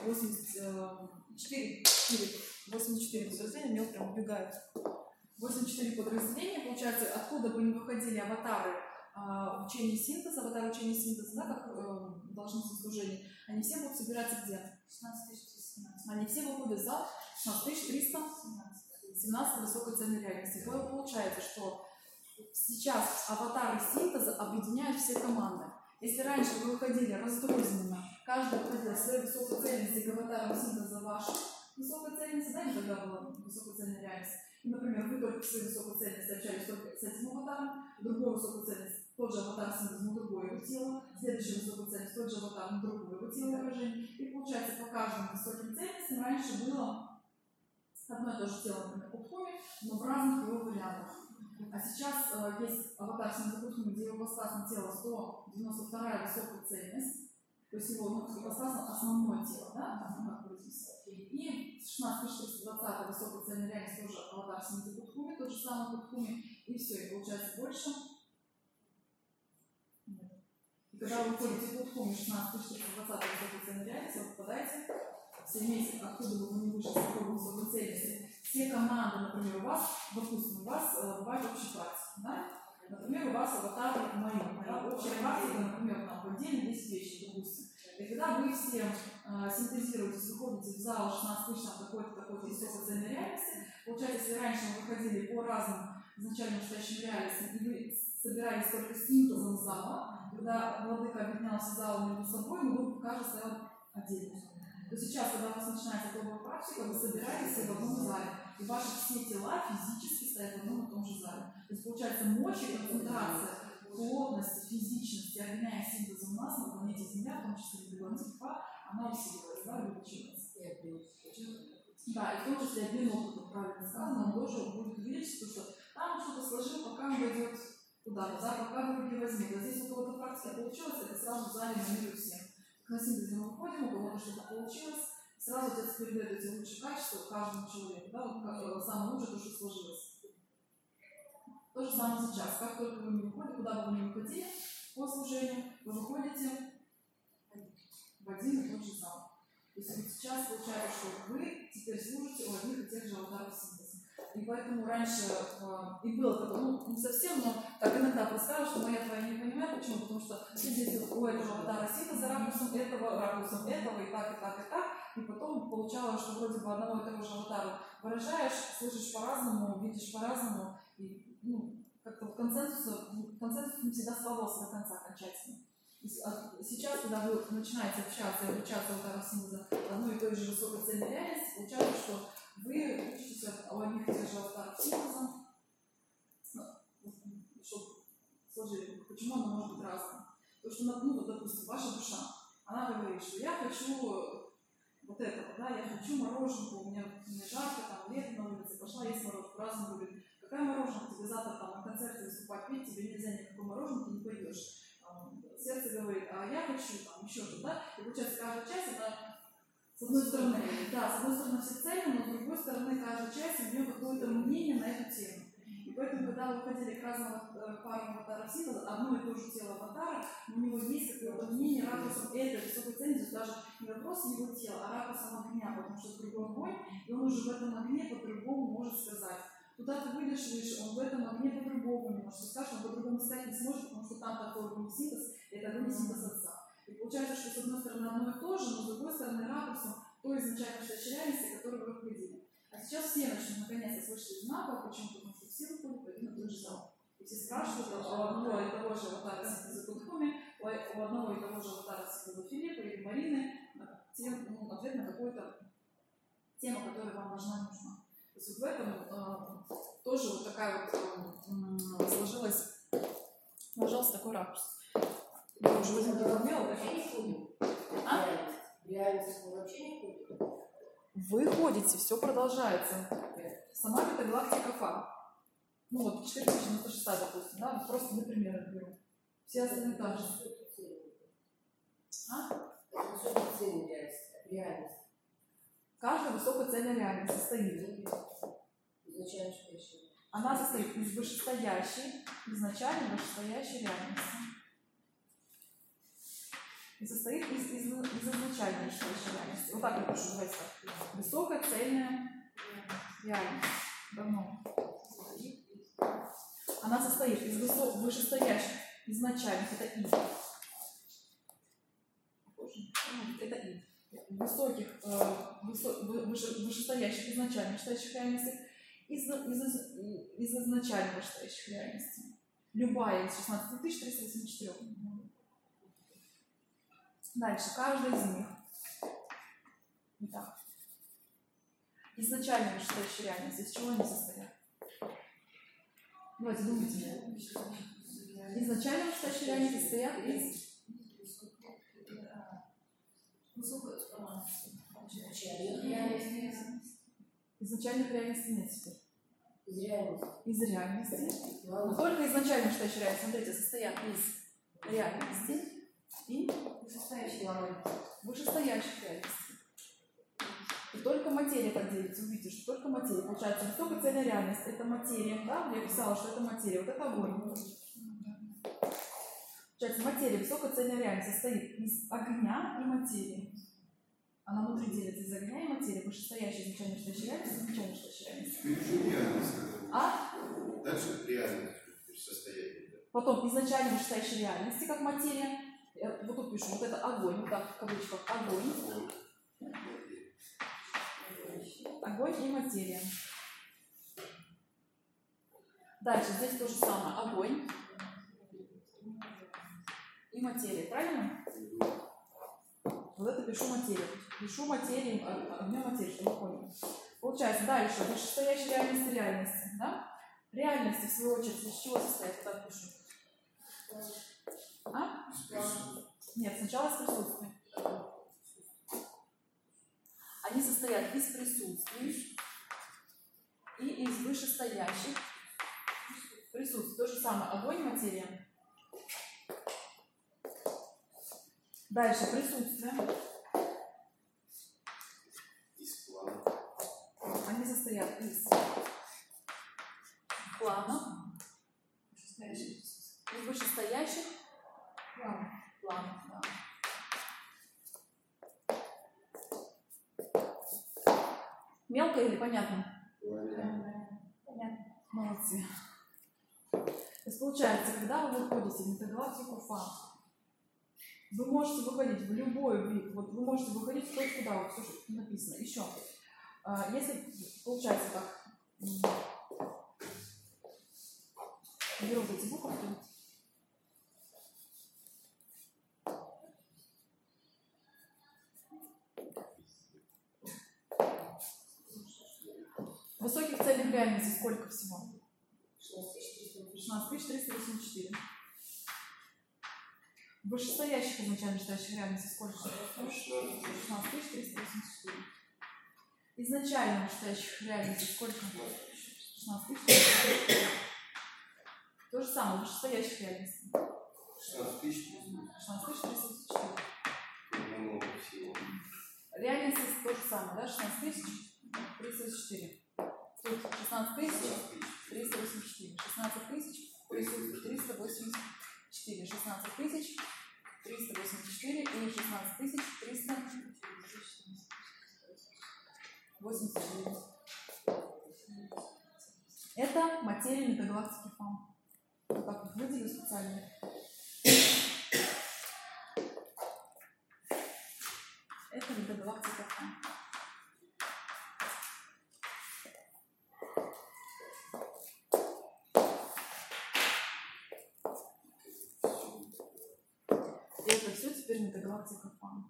84 подразделения, мне прям убегают. 84 подразделения, получается, откуда бы ни выходили аватары учения синтеза, да, как должны служение, они все будут собираться где? 16317. Они все выходят за 16317 высокой цельной реальности. То получается, что сейчас аватары синтеза объединяют все команды. Если раньше вы выходили раздрозненно, каждый выходил в своей высокой цельности к аватарам синтеза вашей высокой цельности, да, тогда была высокая цельная реальность. И, например, вы только в своей высокой цельности общались только с этим аватаром, другой высокой цельности, тот же аватар синтеза, но другое его тело, следующий высокой цельности, тот же аватар, но другое его тело выражение. И получается, по каждым высоким цельностям раньше было одно и то же тело, например, Кутхуми, но в разных его вариантах. А сейчас есть аватар синтеза, где его ипостасное тело 192 высокая цельность, то есть его ипостасное основное тело, да, там как выразился. И 16420 высокая цельная реальность тоже аватар синтеза Кутхуми, тот же самый Кутхуми, и все, и получается больше. Нет. И когда вы выходите в Кутхуми 16420 высокая цельная реальность, вы попадаете все вместе, откуда бы вы не вышли с такой высокой цельности. Все команды, например, у вас, допустим, у вас бывает общая практика, да? Например, у вас аватар Марина, да? Общая практика, например, там, в отделе 10 вещей, допустим. И когда вы все синтезируетесь, выходите в зал 16 тысяч, там, такой-то высокой цельной реальности, получается, если раньше мы выходили по разным изначально настоящим реальностям, и вы собирались только синтезом зала, когда владыка объединялся зал между собой, но группа каждый стоял отдельно. То сейчас, когда у вас начинается клубная практика, вы собираетесь в одном зале. и ваши все тела физически стоят в одном и том же зале. То есть получается мощь и концентрация плотности, физичности огня и синтеза у нас на планете Земля, в том числе в регламенте она усиливается, да, увеличивается. Да, и в том числе один опыт, правильно сказано, он тоже будет увеличиться, потому что там что-то сложил, пока он дойдет куда-то, да, пока в руки возьмет. А здесь у кого-то практика получилась, это сразу в зале номирует всем. На синтезе мы выходим, у кого-то что-то получилось, сразу отец передает эти лучшие качества каждому человеку, да, вот самое лучшее, то, что сложилось. То же самое сейчас. Как только вы не выходите, куда бы вы ни выходили по служению, вы выходите в один и тот же зал. То есть вот сейчас получается, что вы теперь служите у одних и тех же аватаров синтеза. И поэтому раньше и было такое, ну, не совсем, но так иногда подсказывают, что моя твоя не понимает. Почему? Потому что ты здесь у этого аватара синтеза ракурсом этого, и так, и так, и так. И потом получалось, что вроде бы одного и того же аватара выражаешь, слышишь по-разному, видишь по-разному. И, ну, как-то консенсус не всегда сложился до конца окончательно. Сейчас, когда вы начинаете общаться и обучаться аватаров синтеза одной и той же высокой цельной реальности, получается, что вы учитесь у одних и тех же аватаров синтеза, чтобы сложили, почему оно может быть разным. Потому что, ну, вот, допустим, ваша душа, она говорит, что я хочу вот этого, да, я хочу мороженку, у меня жарко, там, лето на улице, пошла есть мороженку, разум говорит, какая мороженка, тебе завтра там на концерте выступать петь, тебе нельзя никакой мороженки, не пойдешь. Сердце говорит, а я хочу там еще что-то, да, и получается каждая часть, это с одной стороны, да, с одной стороны все цельно, но с другой стороны каждая часть у нее какое-то мнение на эту тему. И поэтому, когда вы выходили к разным парам аватаров синтеза, одно и то же тело аватара, у него есть какое-то мнение ракурсом этой высокой ценности, даже не вопрос его тела, а ракурсом огня, потому что это другой огонь, и он уже в этом огне по-другому может сказать. Туда ты выйдешь выше, он в этом огне по-другому может сказать, он по-другому сказать не сможет, потому что там такой огонь синтез, и это огонь синтез отца. И получается, что с одной стороны одно и то же, но с другой стороны ракурсом той изначально реальности, которую вы выходили. А сейчас все начнут наконец-то слышать знаков, почему? Потому что все выходят в один и тот же зал. И все спрашивают у одного и того же аватара синтеза Тутхуми, у одного и того же аватара синтеза Филиппа или Марины, ответ на какую-то тему, которая вам важна и нужна. То есть вот в этом тоже вот такая вот сложился такой ракурс. Я уже возьму договор, Вы ходите, все продолжается. Сама метагалактика ФА. Ну вот 4096, допустим, да, вот просто для примера беру. Все остальные также. Каждая высокоцельная реальность состоит. Она состоит из вышестоящей, изначально вышестоящей реальности. И состоит из изначальной вышестоящей реальности. Вот так я пишу, давайте так. Высокая цельная реальность. Давно. Она состоит из вышестоящих изначальных, это И. Это И. Высоких, вышестоящих изначальных вышестоящих реальностей из изначально вышестоящих реальностей. Любая из 16384. Дальше, каждая из них. Итак. Изначально вышестоящие реальности. Из чего они состоят? Давайте думайте. Изначально вышестоящие реальности состоят из изначальных реальностей нет теперь. Из реальности. Но только изначально вышестоящие реальности, смотрите, состоят из реальности и вышестоящих реальностей. И только материя так делится. Увидите, что только материя. Получается, только цельная реальность. Это материя. Да? Я писала, что это материя. Вот это огонь. Получается, материя, высокоцельная реальность состоит из огня и материи. Она внутри делится из огня и материи. Вышестоящая изначально вышестоящая реальность, изначально вышестоящая реальность. А? Дальше реальность состояние. Потом изначально вышестоящей реальности, как материя. Я вот тут пишу, вот это огонь, вот так в кавычках, огонь. Огонь и материя. Дальше, здесь то же самое, огонь и материя, правильно? Вот это пишу материю. Пишу материю, огнем материю, чтобы вы поняли. Получается, дальше вышестоящая реальность реальности, да? Реальности, в свою очередь, из чего состоят? Вот так пишу. А? Нет, сначала из присутствия. Они состоят из присутствий и из вышестоящих присутствий. То же самое, огонь, материя. Дальше присутствие. Из плана. Они состоят из плана, из вышестоящих планов. Да. Мелко или понятно? Понятно. Молодцы. То есть получается, когда вы выходите в метагалактику ФА, вы можете выходить в любой вид, вот вы можете выходить хоть куда, вот все, что написано. Еще. Если получается так, беру вот эти буковки. Высоких целей реальности сколько всего? 16384. Вышестоящих изначально считающих реальности сколько? 16384. Изначально считающих реальности сколько? 16384. То же самое, вышестоящих реальностей. 16384. Много всего. Реальности то же самое, да? 16384. Тут 16384. 16384. 16384 и 16389. Это материя метагалактики ФАМ. Вот так вот выделю специально. Это метагалактика ФАМ. И это все теперь метагалактика ФАМ.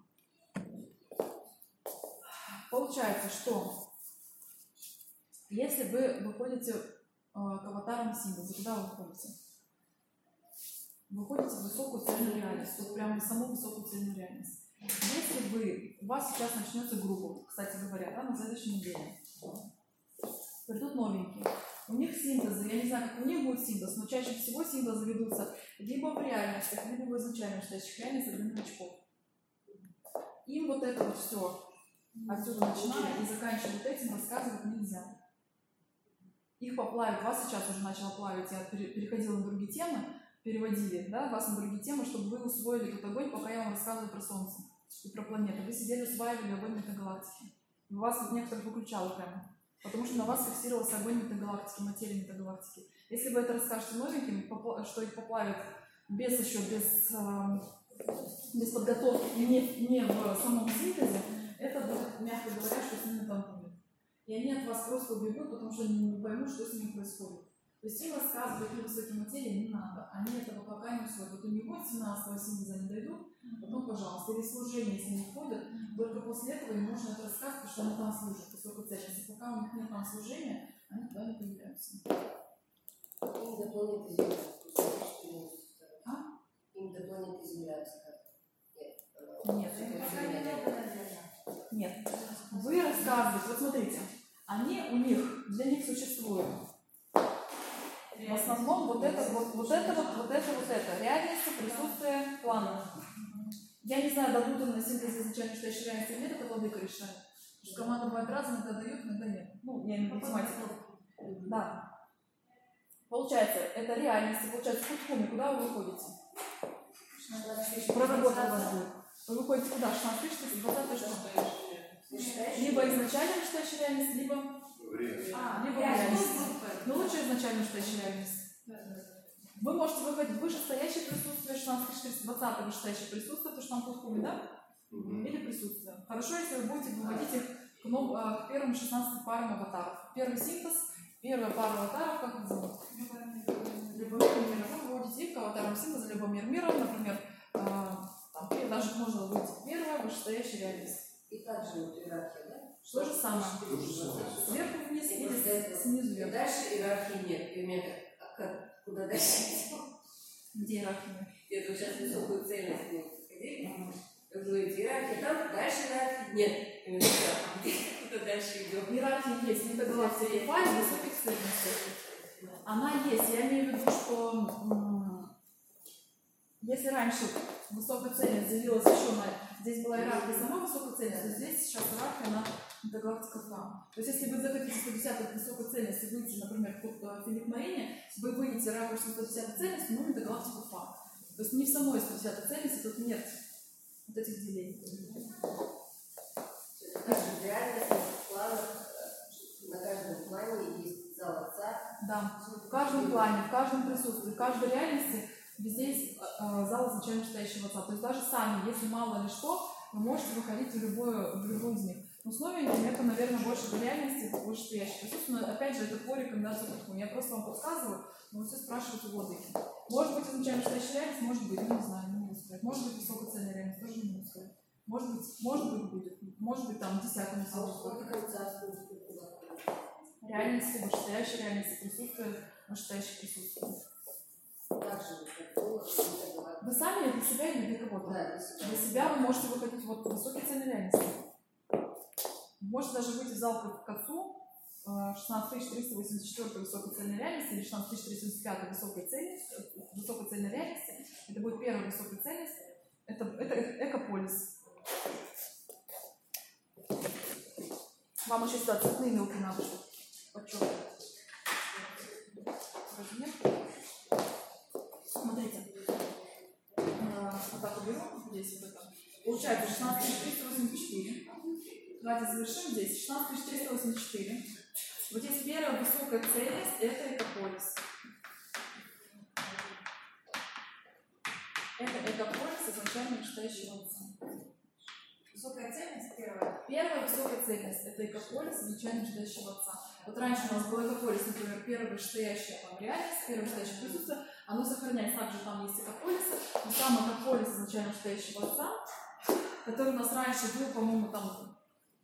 Получается, что если вы выходите к аватарам символа, куда вы выходите? Вы выходите в высокую цельную реальность, вот прямо в саму высокую цельную реальность. Если у вас сейчас начнется группа, кстати говоря, да, на следующей неделе, придут новенькие, у них синтезы, я не знаю, как у них будет синтез, но чаще всего синтезы ведутся либо в реальностях, либо в изначально считающих реальностях для новичков. Им вот это вот все отсюда начиная и заканчивая вот этим рассказывать нельзя. Их поплавят, вас сейчас уже начало плавить, я переходила на другие темы, переводили, да, вас на другие темы, чтобы вы усвоили тот огонь, пока я вам рассказываю про Солнце и про планеты. Вы сидели, усваивали огонь метагалактики. Вас некоторых выключало прямо, потому что на вас фиксировался огонь метагалактики, материя метагалактики. Если вы это расскажете новеньким, что их поплавят без подготовки и не в самом синтезе, это будет, мягко говоря, что с ними там будет. И они от вас просто убегут, потому что они не поймут, что с ними происходит. То есть им рассказывать о высокой материи не надо. Они этого пока не усвоят. Вот у него 17-го синтеза не дойдут, потом, пожалуйста, или служение, если не входят, только после этого им можно это рассказать, потому что они там служат высокой цельности. Пока у них нет там служения, они туда не появляются. Им до планеты Земля. А? Им до планеты Земля. Нет. Нет. Вы рассказываете, вот смотрите, для них существует в основном вот это. Реальность, присутствие плана. Я не знаю, дадут им на синтез изначально считающей реальности или нет, это владыка решает. Потому что команда бывает разная, иногда дают, иногда нет. Ну, я имею в виду математику. Да. Получается, это реальность. Получается, в Кутхуме, куда вы выходите? Проработка у вас будет. Вы выходите куда? 16320 что? Либо изначально считающая реальность, либо реальность. Но лучше изначально считающая реальность. Вы можете выходить в вышестоящее присутствие, 16420 вышестоящее присутствие, то, что там в Кутхуме, да? Или присутствие. Хорошо, если вы будете выводить их к первым 16 парам аватаров. Первый синтез, первая пара аватаров, как их зовут? Любомир мира. Вы выводите их к аватарам синтеза Любомир мира, например, даже можно выйти первая вышестоящая реальность. И также вот иерархия, да? То же самое. Сверху вниз или снизу вверх. Дальше иерархии нет. И у меня куда дальше? Где иерархия? Я тут сейчас высокую цельность не подходили. Вы иерархия там, дальше иерархии нет. Куда дальше идем? Иерархия есть, метагалактика файл высоких цельностей. Она есть. Я имею в виду, что если раньше высокая цельность делилась еще на... Здесь была иерархия самой высокой цельности, здесь сейчас иерархия на метагалактика файл. То есть если вы захотите 150 высокой цельности выйти, например, в Филипп Марине, вы выйдете ракурс 150 цельности, но метагалактику файл. То есть не в самой 150 цельности, тут нет вот этих делений. Также в реальности, в планах, на каждом плане есть зал отца. Да, в каждом плане, в каждом присутствии, в каждой реальности везде есть зал изначально стоящего отца. То есть даже сами, если мало ли что, вы можете выходить в любой из них. Но с новеньким это, наверное, больше в реальности, больше стоящих присутствий. Но опять же, это по рекомендации Кутхуни. Я просто вам подсказываю, но вы все спрашиваете в отдыхе. Может быть, изначально стоящая реальность, может быть, не знаю, не могу сказать. Может быть, высокоценная реальность, тоже не могу сказать. Может быть будет. Может быть, там десятым реальности, вышестоящей реальности присутствует, вышестоящих присутствует. Вы сами для себя или для кого-то? Да, для себя вы можете выходить вот в высокие цены реальности. Можете даже выйти в зал к отцу 16384 высокой цельной реальности или 16375 высокой цельной реальности. Это будет первая высокая цельность. Это экополис. Вам еще сюда цветные мелки надо, чтобы подчеркивать. Смотрите. Вот так уберу. Здесь вот это. Получается 16384. Давайте завершим здесь. 16384. Вот здесь первая высокая цельность – это экополис. Это экополис изначально вышестоящего отца. высокая цельность первая. Первая высокая цельность – это экополис изначально вышестоящего отца. Вот раньше у нас был экополис, например, первая вышестоящая реальность, первое вышестоящее присутствие, оно сохраняется. Также там есть экополисы, но сам экополис изначально вышестоящего отца, который у нас раньше был, по-моему, там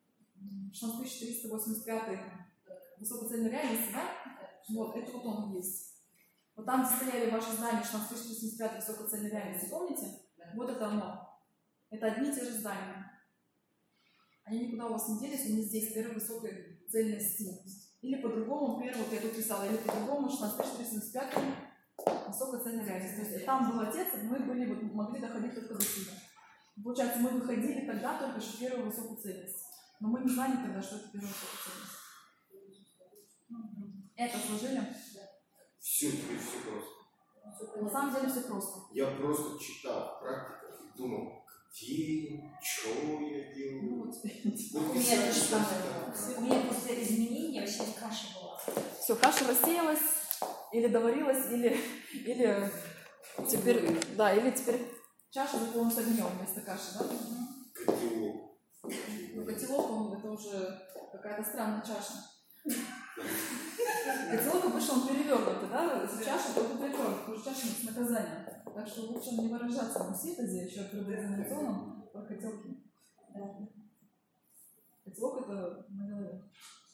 16385 высокоцельной реальности, да? Вот, это вот он есть. Вот там, где стояли ваши здания 16385 высокоцельной реальности, помните? Вот это оно. Это одни и те же здания. Они никуда у вас не делись, они здесь первой высокой цельности. Или по-другому, первую, вот я тут писала, или по-другому 16385 высокой цельной реальности. То есть там был отец, мы были, вот, могли доходить только до сюда. Получается, мы выходили тогда только что первую высокую цельность. Но мы не знали тогда, что это первая высокая цельность. Это сложили? Все просто. На самом деле все просто. Я просто читал практиков и думал, где, что я делаю. Ну, вот. У меня тоже самое. У меня после изменения вообще каша была. Все, каша рассеялась, или доварилась, или теперь, да, или теперь чаша заполнена с огнем вместо каши, да? Котелок. Ну, котелок, он, это уже какая-то странная чаша. Котелок обычно он перевернутый, да? Чаша только перевернутый, потому что чаша с наказанием. Так что лучше не выражаться на синтезе, еще предэкзаменационном про котелки. Котелок это на голове.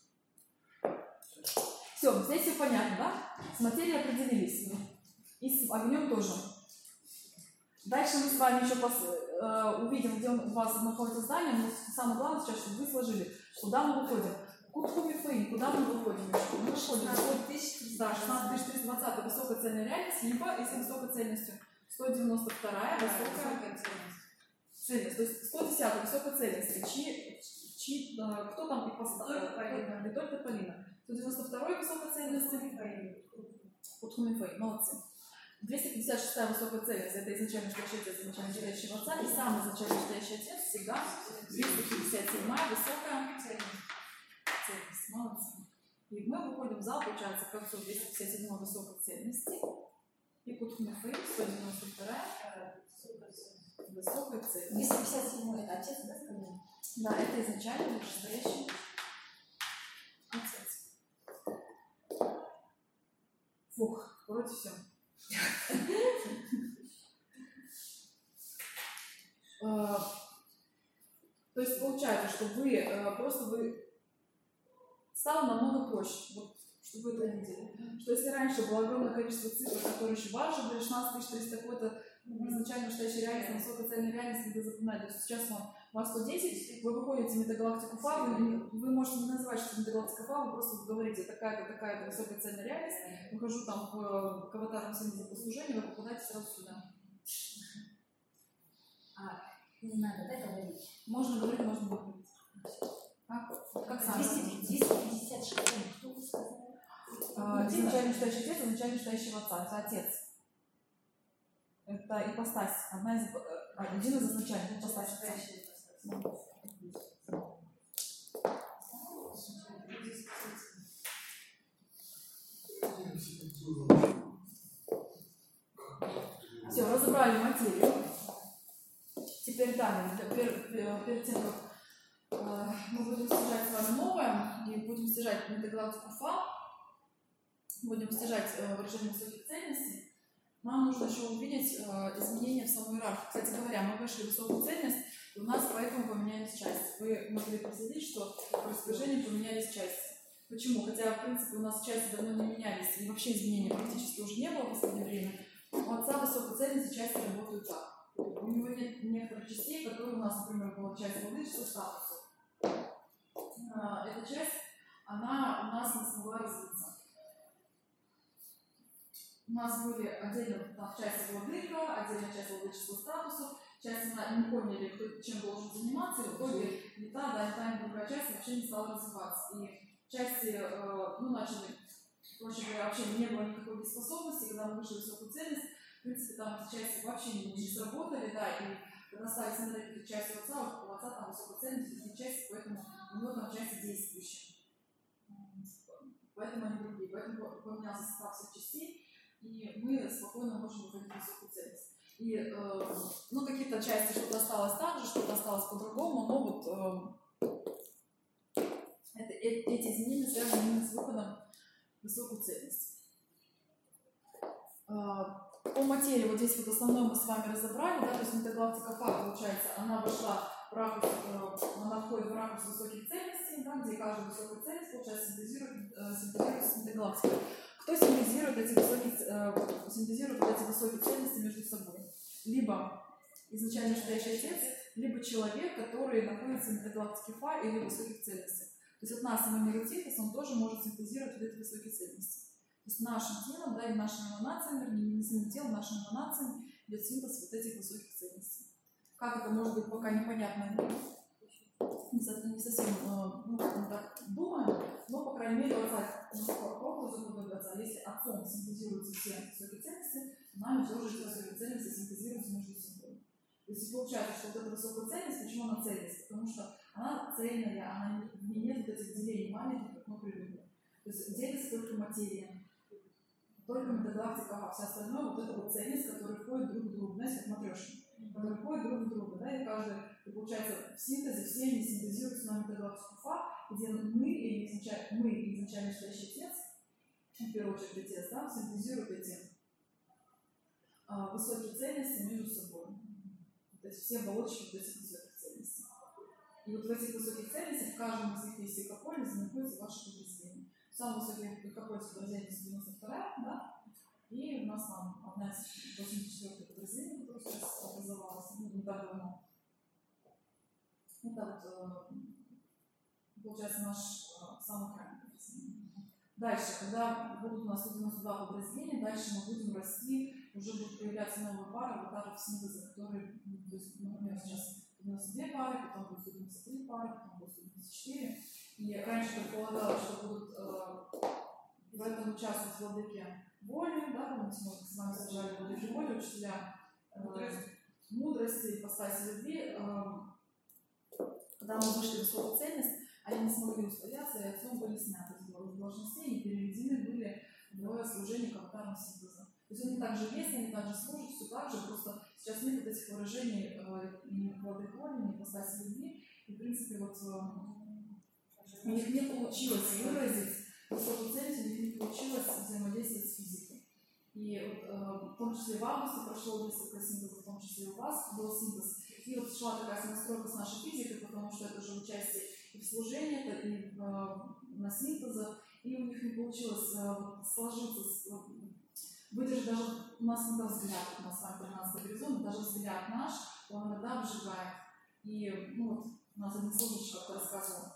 Все, здесь все понятно, да? С материей определились. И с огнем тоже. Дальше мы с вами еще увидим, где у вас находится здание, но самое главное сейчас, чтобы вы сложили, куда мы выходим. Кутхуми-фэй, куда мы выходим? Мы выходим. Да, 16320 высокая цельная реальность, либо, если высокой цельностью, 192 высокая цельность. То есть 110 высокой цельности. Кто там и поставил? Не только Полина. 192 высокой цельности. Кутхуми-фэй, молодцы. 256 высокая цельность, это изначально стоящий отец, изначально стоящий отца, и сам изначально стоящий отец всегда 257 высокая цельность. Молодцы. И мы выходим в зал, получается, к концу 257 высокой цельности. И Кутхуми-фэй, 192 высокая цельность. 257 это отец, да, сказал? Да, это изначально вышестоящий отец. Фух, вроде все. То есть получается, что вы просто вы стало намного проще, вот, чтобы вы это видели. Что если раньше было огромное количество цифр, которые еще важны, были 16300 какой-то изначально настоящей реальности, высокой цельной реальности, где запоминали. То есть сейчас вам 110, вы выходите в метагалактику Фа, вы можете не называть, что это метагалактика Фа, вы просто говорите, такая-то, такая-то высокая цельная реальность, выхожу там к аватарам синтеза по служению, вы попадаете сразу сюда. Не надо, да, говорить? Можно говорить, можно не говорить. Как сам? 250 шагов. Кто вы сказали? Изначально считающий отец, изначально считающего отца. Это отец. Это ипостась. Один из изначальных ипостась. Все, разобрали материю. Теперь далее, перед тем, как мы будем стяжать с вами новое, и будем стяжать метагалактику Фа, будем стяжать выражение высоких ценностей, нам нужно еще увидеть изменения в самой иерархии. Кстати говоря, мы вышли в высокую ценность, и у нас поэтому поменялись части. Вы могли проследить, что в распоряжении поменялись части. Почему? Хотя, в принципе, у нас части давно не менялись, и вообще изменений практически уже не было в последнее время. У отца высокой ценности части работают так. У него нет некоторых частей, которые у нас, например, была часть владычества статуса. Эта часть, она у нас не смогла развиться. У нас были отдельно часть владыка, отдельная часть владычества статуса, часть она не поняли, кто чем должен заниматься, и в итоге не та, и другая часть вообще не стала развиваться. И части, начали, проще говоря, вообще не было никакой способности, когда мы вышли в высокую ценность, в принципе, там эти части вообще не сработали, да, и когда стали смотреть эту часть у отца там высокая ценность, эти части, поэтому у него там части действующие. Поэтому они другие, поэтому поменялся состав всех частей, и мы спокойно можем выходить в высокую ценность. И, какие-то части, что-то осталось так же, что-то осталось по-другому, но эти изменения связаны именно с выходом в высокую ценность. По материи, вот здесь вот основное мы с вами разобрали, да, то есть метагалактика Фа, получается, она вошла в ракурс, она входит в ракурс высоких ценностей, да, где каждая высокая ценность, получается, синтезируется с метагалактикой. Кто синтезирует эти высокие ценности между собой? Либо изначально считающий отец, либо человек, который находится в метагалактике Фа или в высоких ценностях. То есть от нас самого негатива он тоже может синтезировать вот эти высокие ценности. То есть нашим телом, да, и нашими эманациями, вернее, не самим телом, нашими эманациями идет синтез вот этих высоких ценностей. Как это может быть, пока непонятно, не совсем мы так думаем, но, по крайней мере, по образу отца, если отцом синтезируются все высокие ценности, нами тоже эти высокие ценности синтезируются между собой. То есть получается, что вот эта высокая ценность, почему она ценность? Потому что она цельная, в ней нет вот этих делений маленьких, как мы привыкли. То есть делится только материя. Только метагалактика, а все остальное вот это вот ценность, которые входят друг в друга, знаете, как матрешки, которые входят друг в друга, да, и каждый, и получается, в синтезе все они синтезируются на метагалактику Фа, где мы и изначально считающий отец, в первую очередь отец, да, синтезируют эти высокие ценности между собой. То есть все оболочки вот этих высоких ценностей. И вот в этих высоких ценностях в каждом из них есть экополис, находится ваше подразделение. Самый высокий экополис подразделение 92, да? И у нас там одна из 84 подразделений, которая сейчас образовалась, не так давно. Это вот, получается, наш самый крайний подразделение. Дальше, когда будут у нас 92 подразделения, дальше мы будем расти, уже будут появляться новые пары, аватаров синтеза, которые, то есть, например, сейчас 92 пары, потом будет 93 пары, потом будет 94. И раньше предполагалось, что будут в этом участвовать владыки воли, да, помните, мы с вами сажали владыки воли, учителя мудрости, ипостаси любви. Когда мы вышли в высокую ценность, они не смогли устояться, и отцом были сняты с должностей и переведены были в служение к аватарам синтеза. То есть они также есть, они также служат, все так же, просто сейчас нет вот этих выражений ни владык воли, ни ипостаси любви, и в принципе вот у них не получилось выразить высокую ценность, у них не получилось взаимодействовать с физикой. И в том числе в августе прошло несколько синтезов, в том числе и у вас был синтез. И вот шла такая сонастройка с нашей физикой, потому что это уже участие и в служении, и на синтеза, и у них не получилось сложиться, выдержать даже у нас иногда взгляд, у нас с вами 13 горизонт, даже взгляд наш, он иногда обжигает. И вот у нас один служащий как-то рассказывал,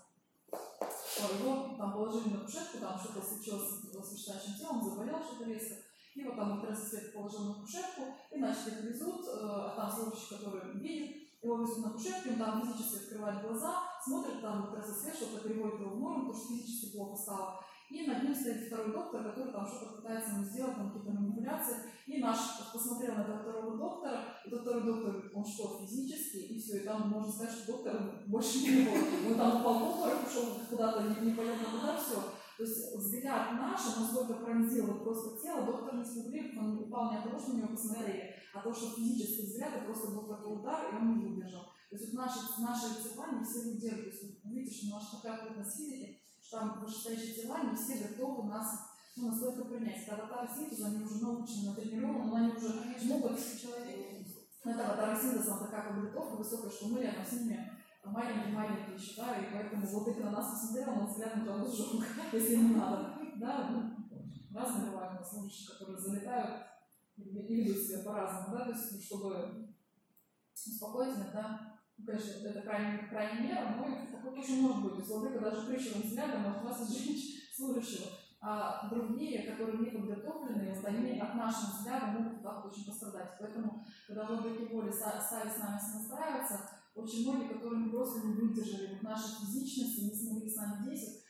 что его там положили на кушетку, там что-то случилось с вышестоящим телом, заболел что-то резко, и вот там свет положил на кушетку, и значит их везут, а там служащий, который видит, его везут на кушетку, он там физически открывает глаза, смотрит, там свет, что-то переводит его в норму, потому что физически плохо стало. И над ним стоит второй доктор, который там что-то пытается ему сделать, там какие-то манипуляции. И наш посмотрел на этого второго доктора, и тот второй доктор, он что, физически, и все, и там можно сказать, что доктор больше не было. Он там упал в обморок, ушел куда-то, непонятно куда, все. То есть взгляд наш, он настолько пронзил вот просто тело, доктор не смогли, он упал не от того, что на него посмотрели, а то, что физический взгляд, это просто был такой удар, и он не выдержал. То есть вот наши тела не все выдерживают. То есть вы видите, что наша такая плотность физики, что там вышестоящие тела не все готовы нас настолько принять. Это аватары синтеза, они уже научены, натренированы, но они уже могут человек. Это аватары синтеза, такая подготовка высокая, что мы рядом с ними маленькие еще, да, и поэтому вот их на нас посмотрел, он взглядом там сжег, если не надо. Да, разные бывают у нас служащие, которые залетают и ведут себя по-разному, да, то есть чтобы успокоить иногда, конечно, это крайняя мера, но такое тоже может быть. То есть владыка даже прыщевым взглядом может вас изжечь служащего. А другие, которые не подготовлены, вот они от нашего взгляда могут так очень пострадать. Поэтому, когда владыки воли стали с нами настраиваться, очень многие, которые просто не выдержали вот нашей физичности, не смогли с нами действовать,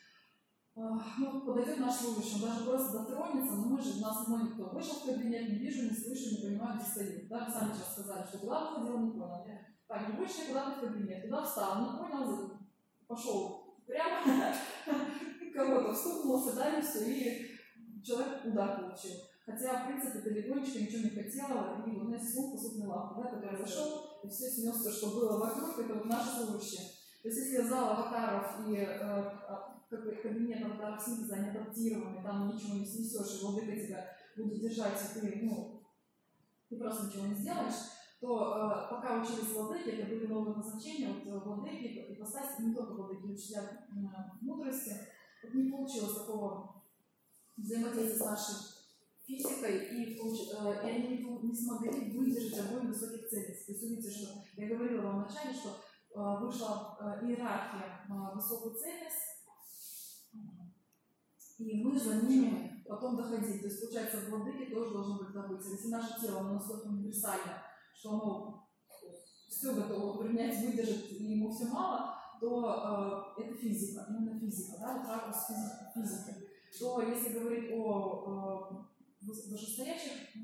подойдет наш служащий, он даже просто дотронется, но мы же, у нас многие, кто вышел в кабинет, не вижу, не слышу, не понимаю, где стою. Да, вы сами сейчас сказали, что куда выходил, не понял. Так, не вышли куда-то в кабинет, туда встал, не понял, пошел прямо, кого-то встукнулся, да, и все, и человек удар получил. Хотя, в принципе, ты легонечко ничего не хотела, и вот на слух посудной лапы, да, который зашел, и все снес то, что было вокруг, это вот наши служащие. То есть, если зал аватаров и кабинет аватаров синтеза, они адаптированы, там ничего не снесешь, и владыка тебя будет держать, и ты просто ничего не сделаешь, то пока учились владыки, это были новые назначения, вот владыки, и поставить не только владыки, учителя мудрости, вот не получилось такого взаимодействия с нашей физикой, и они не смогли выдержать огонь высоких ценностей. То есть увидите, что я говорила вам вначале, что вышла иерархия высокую ценность, и мы за ними потом доходить. То есть, получается, владыки тоже должны быть добыться. Если наше тело оно настолько универсально, что оно все готово принять, выдержать, и ему все мало, то это физика, именно физика, да, вот ракурс физики. То если говорить о вышестоящих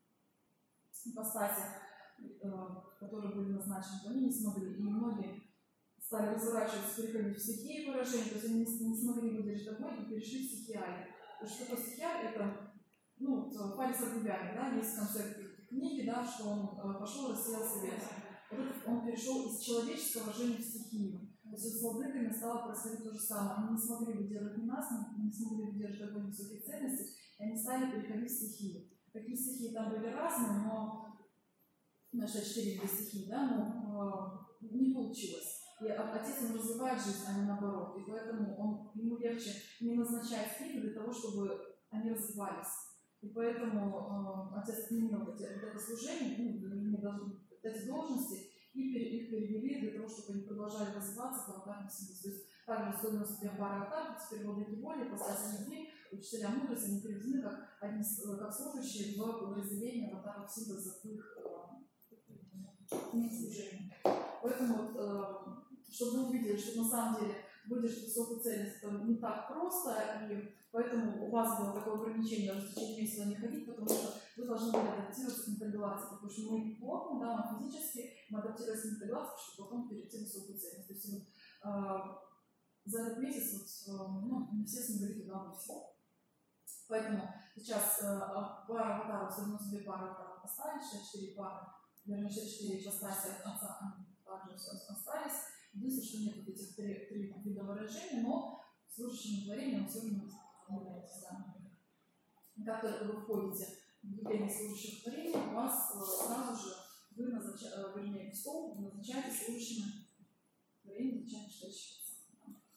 ипостасях, которые были назначены, то они не смогли. И многие стали разворачиваться, переходить в стихии выражения, то есть они не смогли выдержать огонь и перешли в стихиаль. То есть что такое стихиаль? Это, Палец Рубями, да, есть в конце книги, да, что он пошел, рассеялся ветер. Вот он перешел из человеческого выражения в стихию. То есть с владыками стало происходить то же самое. Они не смогли выдержать нас, не смогли выдержать огонь высоких ценностей, и они стали переходить в стихии. Такие стихии там были разные, но наши 4 стихии, да, но не получилось. И отец он развивает жизнь, а не наоборот. И поэтому ему легче не назначать стихи для того, чтобы они развивались. И поэтому отец отменил это служение, эти должности, и их перевели для того, чтобы они продолжали развиваться по аватарным синтезу. То есть также 192 пары аватаров, теперь владыки воли, постать любви, учителя мудрости, они переведены как служащие в подразделение аватаров синтеза к их служению. Поэтому, чтобы вы увидели, что на самом деле выдержать высокую ценность это не так просто, и поэтому у вас было такое ограничение даже в течение месяца не ходить, потому что вы должны были адаптироваться к метагалактике, потому что мы плотно, да, мы физически, мы адаптировались к метагалактике, чтобы потом перейти в высокую ценность. То есть за этот месяц не все смогли туда выйти. Поэтому сейчас пара аватаров, 92 пары аватаров остались, 64 пары, вернее 64 ипостаси отца также остались. Единственное, что нет вот этих три вида выражения, но служащим творением все равно является. Да. Как только вы входите в явление служащих творения, у вас сразу же вы назначаете, в стол, вы назначаете служащими творения, назначаете что-то.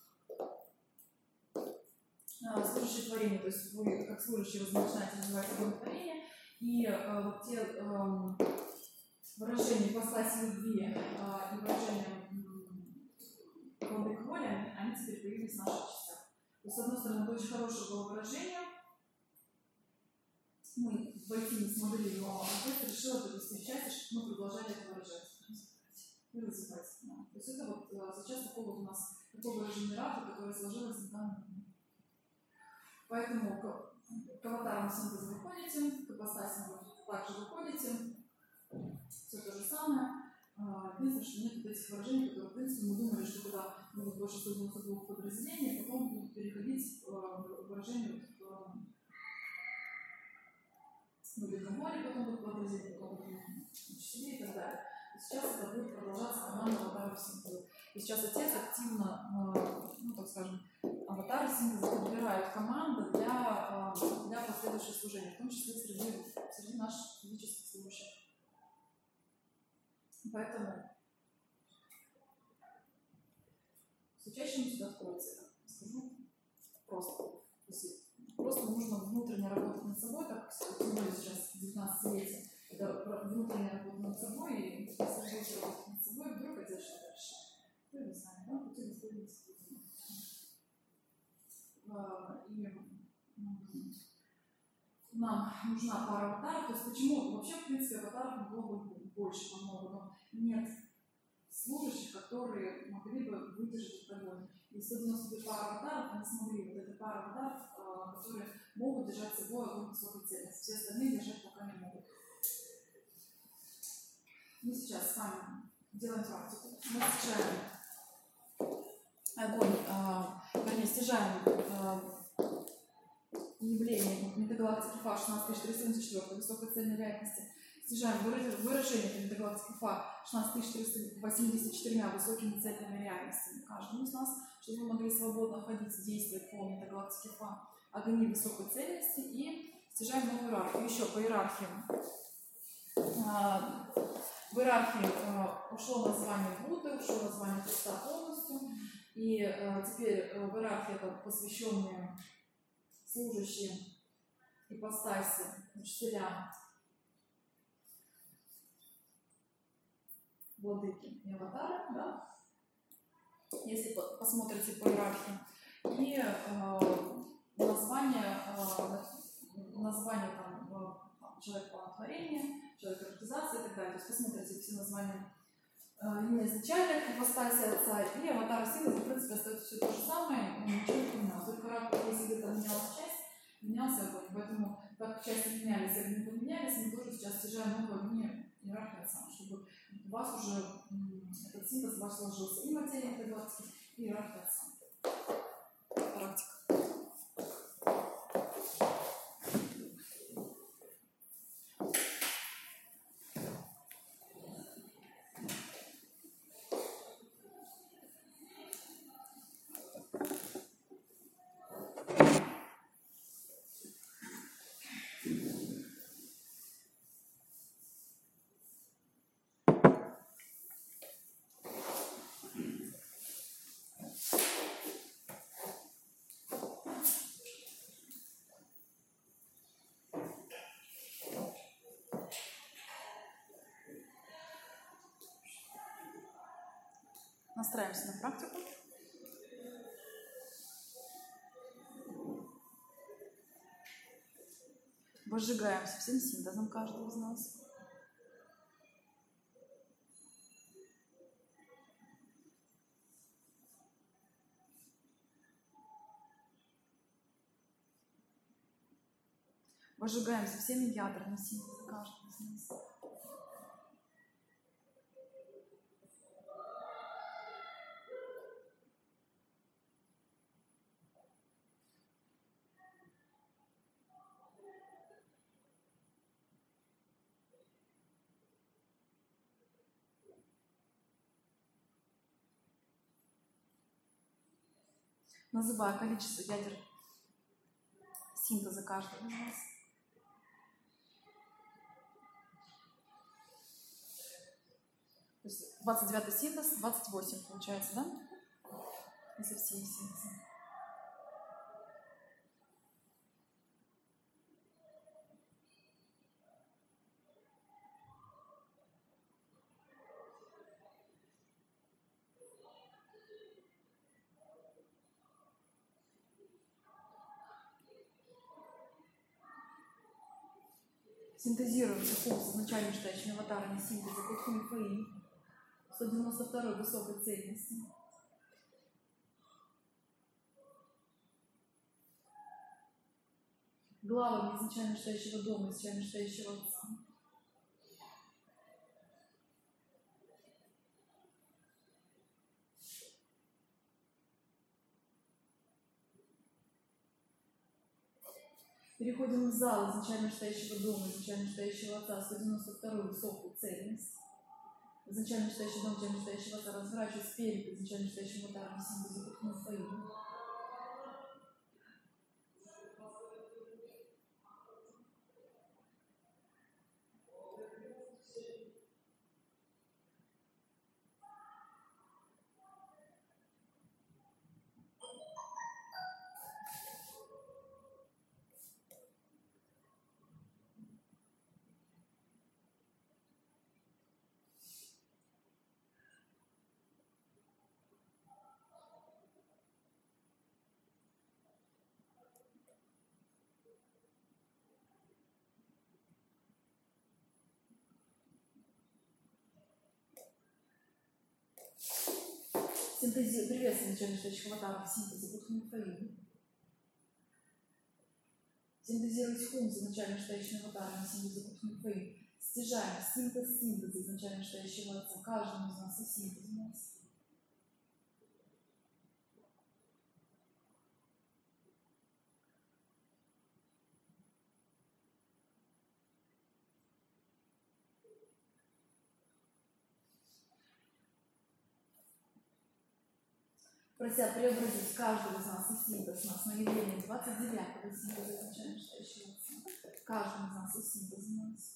служащее творение, то есть вы как служащие вы начинаете называть его творение, и вот те выражения ипостаси любви и выражения владык воли, они теперь появились в наших частях. То есть, с одной стороны, это очень хорошее было выражение, мы войти не смогли, но я решила это вести в части, чтобы мы продолжали это выражать. И развивать. Да. То есть это вот сейчас такое вот у нас такое выражение рабы, которое сложилось в данный момент. Поэтому к аватарам синтеза выходите, к ипостасям вы также выходите. Все то же самое. Единственное, что нет вот этих выражений, которые, в принципе, мы думали, что когда будет больше 192 подразделений, потом будут переходить к выражению владыка воли, потом будут подразделения, потом будут учителей и так далее. Сейчас это будет продолжаться команда аватаров синтеза. И сейчас отец активно, ну так скажем, аватары синтеза подбирают команды для последующего служения, в том числе среди наших физических служащих. Поэтому с учащимися откроется, скажу просто. Просто нужно внутренне работать над собой, так тем более сейчас 19-летие. Это внутренняя работа над собой, и если будете работать над собой, вдруг хотите что дальше. Вы не знаете, да? Пути воспользуйтесь. И нам нужна пара аватаров. То есть почему вообще, в принципе, аватаров было бы больше намного, но нет служащих, которые могли бы выдержать этот огонь. И 192 пары аватаров не смогли. Вот эта пара аватаров, которые могут держать собой огонь высокой ценности. Все остальные держать пока не могут. Мы сейчас с вами делаем практику. Мы стяжаем огонь, вернее, стяжаем явление метагалактики Фа 16474 высокой цельной реальности. Стяжаем выражение метагалактики Фа 16484 высокими цельными реальностями каждому из нас, чтобы мы могли свободно ходить и действовать по метагалактике Фа, огни высокой цельности, и стяжаем новую иерархию. Еще по иерархиям. В иерархии ушло название Будды, ушло название Христа полностью, и теперь в иерархии это посвященные служащие ипостаси, учителя, владыки и аватары, да? Если посмотрите по иерархии. И название там человек планотворения, человек артизации и так далее. То есть посмотрите все названия именно изначальных ипостаси отца и аватара силы, в принципе, остается все то же самое, ничего не поменялось. Только если где-то менялась часть, менялся огонь. Поэтому, как части менялись, огни поменялись, мы тоже сейчас стяжаем новые огни иерархии отца, чтобы у вас уже этот синтез ваш сложился и материя метагалактики, и иерархия отца. Практика. Настраиваемся на практику. Возжигаемся всем синтезом каждого из нас. Возжигаемся всеми ядрами синтеза каждого из нас. Называя количество ядер синтеза каждого из нас. То есть 29-й синтез, 28 получается, да? Если все синтезы. Синтезируется функция изначально считающими аватарами синтеза Кутхунфаи 192 высокой цельности. Главами изначально считающего дома, изначально считающего отца. Переходим в зал изначально считающего дома, изначально считающего отца, 192 высокую цельность. Изначально считающий дом, изначально считающего отца разворачивается перед изначально считающим аватаром символизм Кутхунфаи. Приветствие изначально считающих аватаров синтеза Кутхунфаи. Синтезировать функции изначально считающими аватарами синтеза Кутхунфаи. Стяжаем синтез синтеза изначально считающего отца. Каждому из нас и синтез у нас. Прося преобразить каждого из нас и синтез нас на явление 29-го синтеза изначально считающего отца. Каждому из нас и синтез у нас.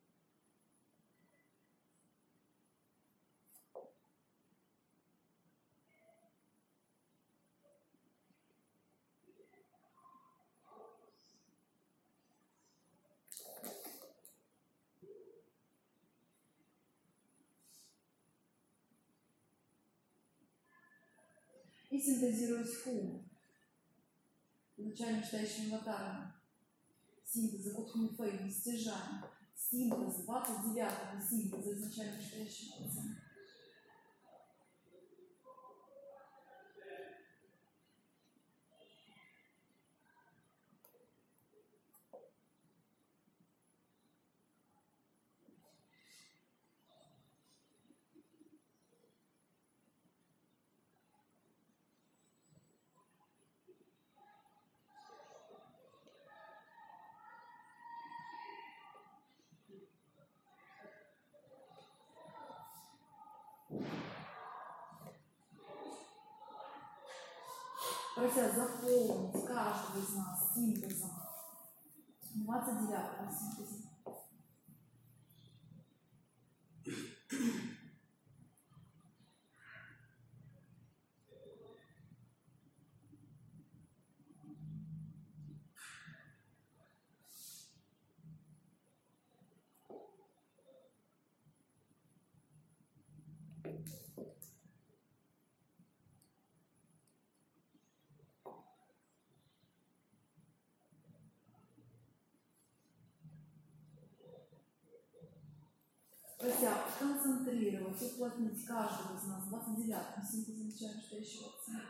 И синтезировать фу, изначально считающим аватаром синтеза Кутхунфаи, стяжаем синтез 29-го синтеза изначально считающего отца. Прося заполнить каждого из нас синтезом 29-го синтеза. Прося концентрировать, уплотнить каждого из нас 29-м синтезом изначально считающего отца.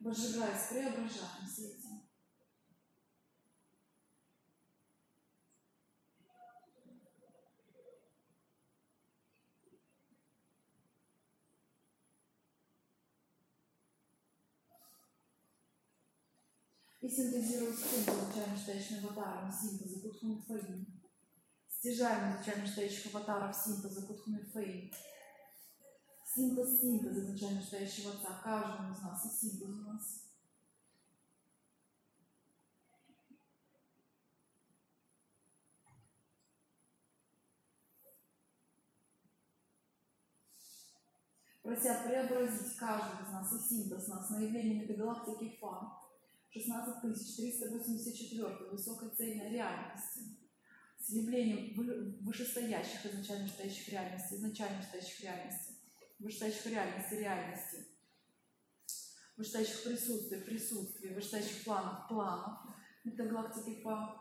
Возжигаясь, преображаемся этим. И синтезируя скунку, изначально стоящим аватаром синтеза Кутхуми Фаин. Стяжаем изначально стоящих аватаров синтеза Кутхуми Фаин. Синтез синтеза изначально стоящего отца каждому из нас и синтез у нас. Прося преобразить каждого из нас и синтез нас на явление метагалактики Фа 16384 высокой цельной реальности с явлением вышестоящих изначально стоящих реальностей, изначально стоящих реальностей, вышестоящих реальностей, вышестоящих присутствий, вышестоящих планов метагалактики Фа.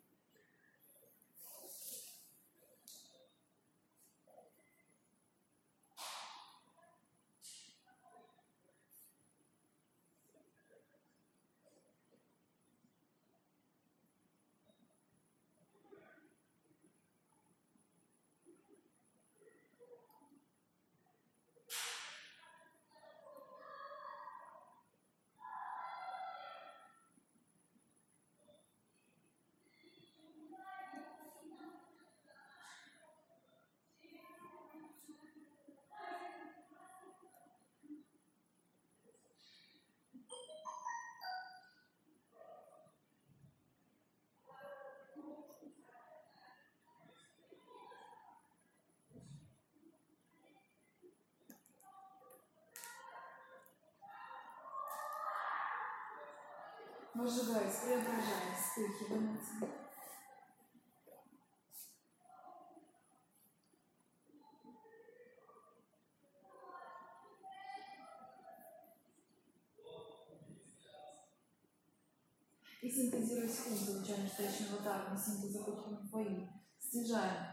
Возжигаясь, преображаясь, вспыхиваем этим. И синтезируя секунду, изначально стоящим аватаром синтеза Кутхуми Фаин, стяжаем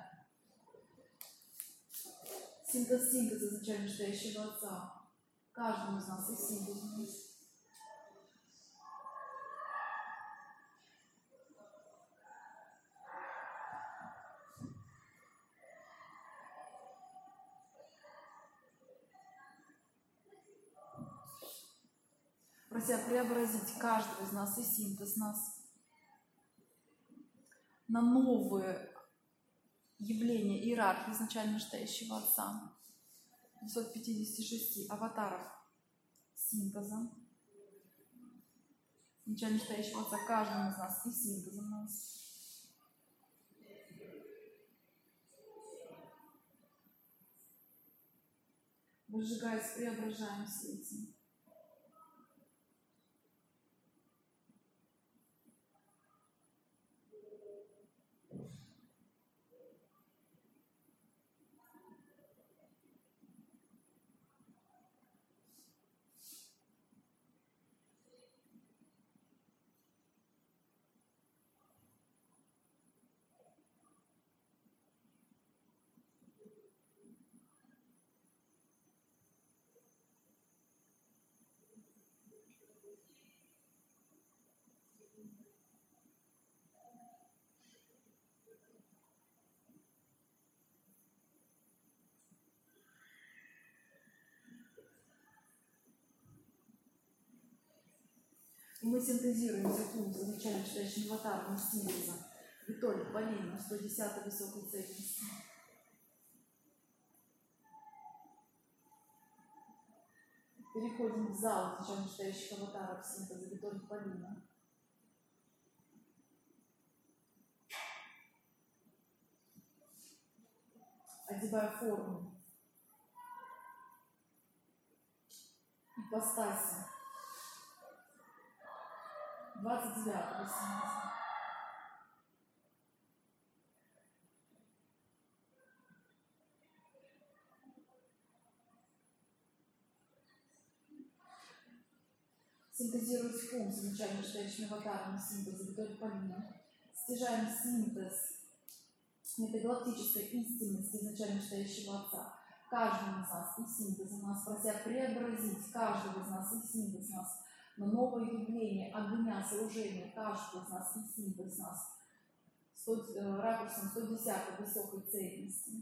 синтез синтеза изначально стоящего отца каждому из нас и синтез у нас. Прося преобразить каждого из нас и синтез нас на новые явления иерархии изначально стоящего отца 256 аватаров синтеза изначально стоящего отца каждому из нас и синтезом нас. Возжигаясь, преображаемся этим. И мы синтезируем секунду изначально стоящим аватаром синтеза Витолик Полина 110 высокой цельности. Переходим в зал изначально стоящих аватаров синтеза Витолик Полина. Одевая форму ипостаси 29-го синтеза. Синтезируя функцию изначально стоящими аватарами синтеза Витолик Полина. Стяжаем синтез метагалактической истинности изначально стоящего отца каждому из нас и синтез у нас, прося преобразить каждого из нас и синтез нас Но новое явление огня, служения каждого из нас и синтез нас с ракурсом 110 высокой цельности.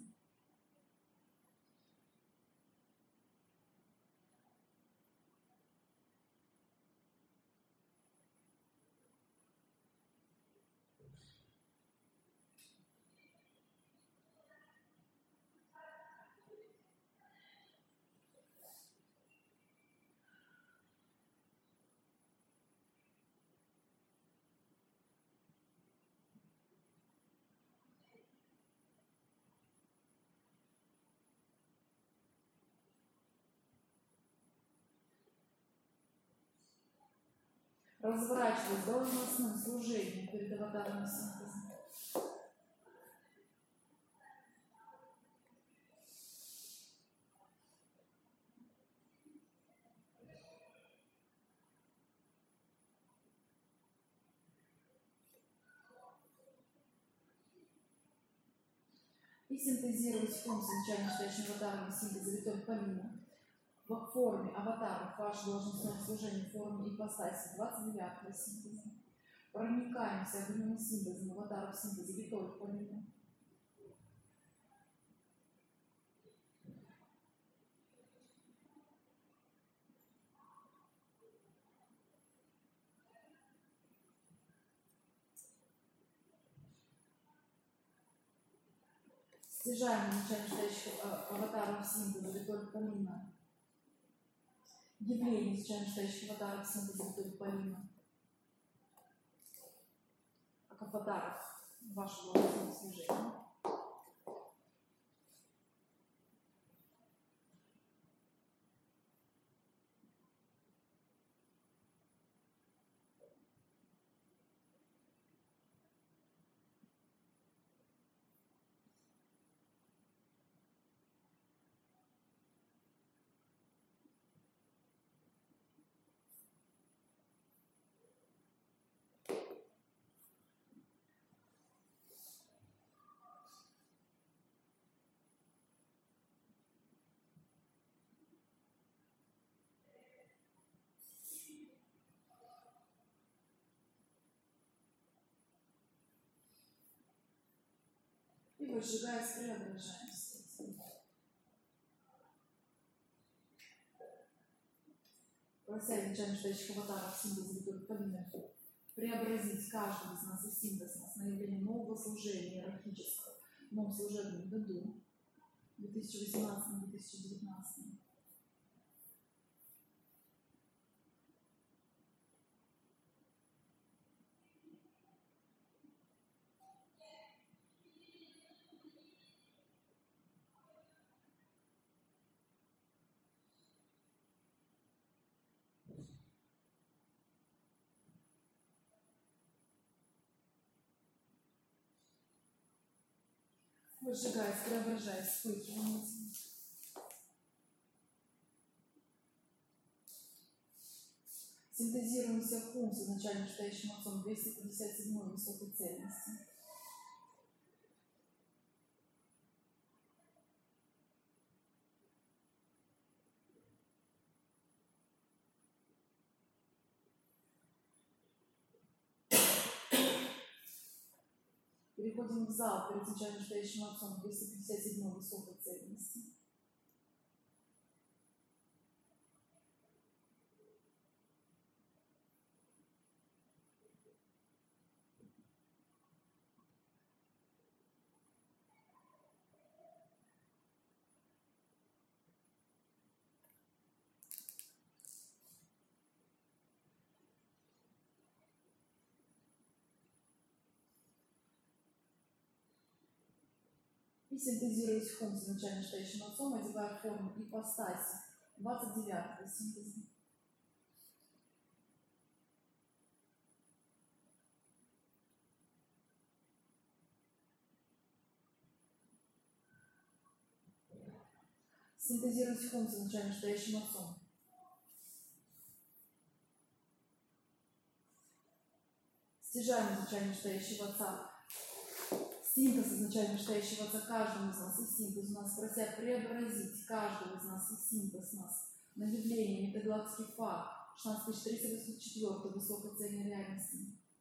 Разворачиваясь должностным служением перед аватаром синтеза. И синтезировать функции начального настоящего аватарного синтеза Витоль помимо в форме аватаров ваше должностное служение в форме ипостаси 29-го синтеза. Проникаемся огненным синтезом аватаров синтеза Витоль помимо. Стяжаем начального настоящего аватаров синтеза Витоль помимо. Явление изучаем настоящих аватаров синтеза Витоль помимо. Как аватаров вашего должностного служения. И выжигаясь, преображаемся. Прося начальных настоящих аватаров синтеза Витоль помимо преобразить каждого из нас и синтез нас на явление нового служения иерархического в новом служебном году 2018-2019. Выжигаясь, преображаясь, вспыхиванием. Синтезируемся функцию начальным настоящим отцом 257 высокой цельности. Переходим в зал перед начальным настоящим отцом 257 высокой цельности. И синтезируясь функцию начальным настоящим отцом, одевая форму ипостаси 29-го синтеза. Синтезируясь функцию начальным настоящим отцом. Стяжаем начального настоящего отца. Синтез изначально настоящего отца каждому из нас и синтез у нас, прося преобразить каждого из нас и синтез нас на явление метагалактический факт, 16384 высокой цельной реальности.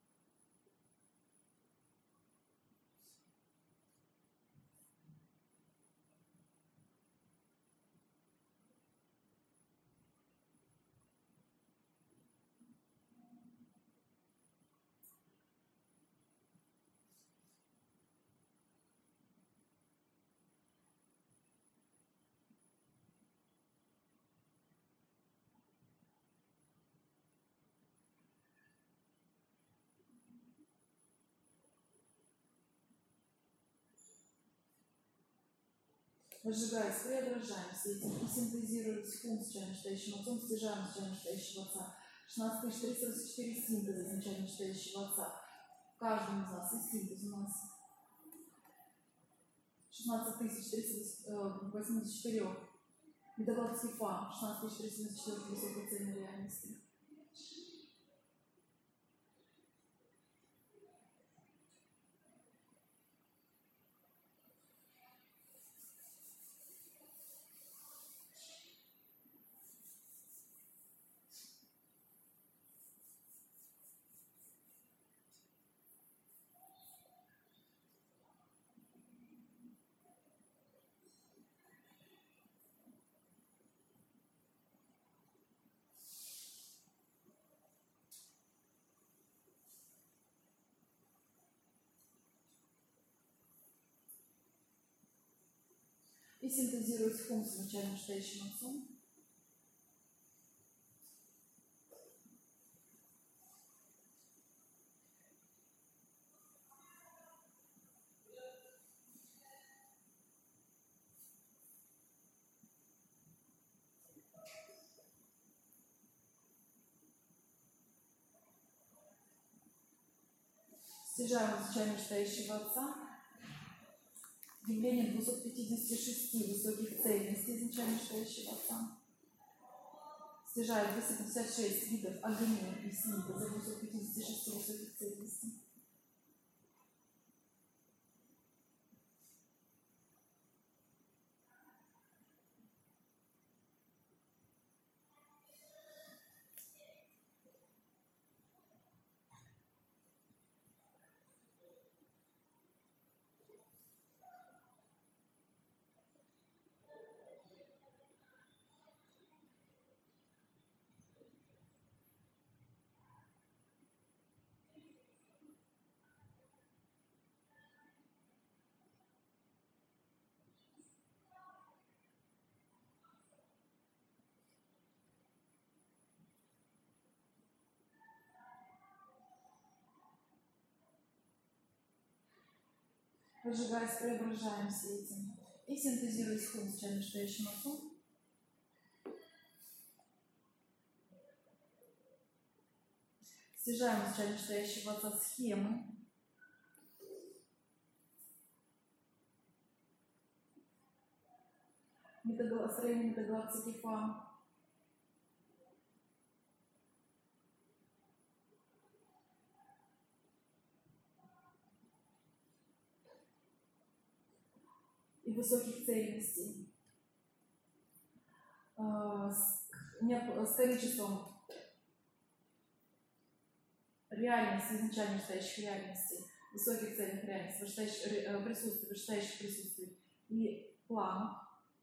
Возжигаясь, преображаемся этим и синтезируясь в чайно настоящим отцом, стяжаем чайно настоящего отца. 16344 синтеза изначально настоящего отца. В каждом из нас и синтез у нас 16384 метагалактический фан, 16374 высокой цельной реальности. И синтезируясь в с начальным настоящим отцом. Стяжаем изначально настоящего отца. Явление 256 высоких цельностей изначально настоящего отца. Стяжает 256 видов огня и синтеза 256 высоких цельностей. Возжигаясь, преображаемся этим и синтезируясь в начальным настоящим отцом. Стяжаем начальным настоящего отца схемы. Строение метагалактики ФАМ. И высоких цельностей. С количеством реальности, изначально настоящих реальностей, высоких цельных реальностей, вышестоящих присутствий и планов.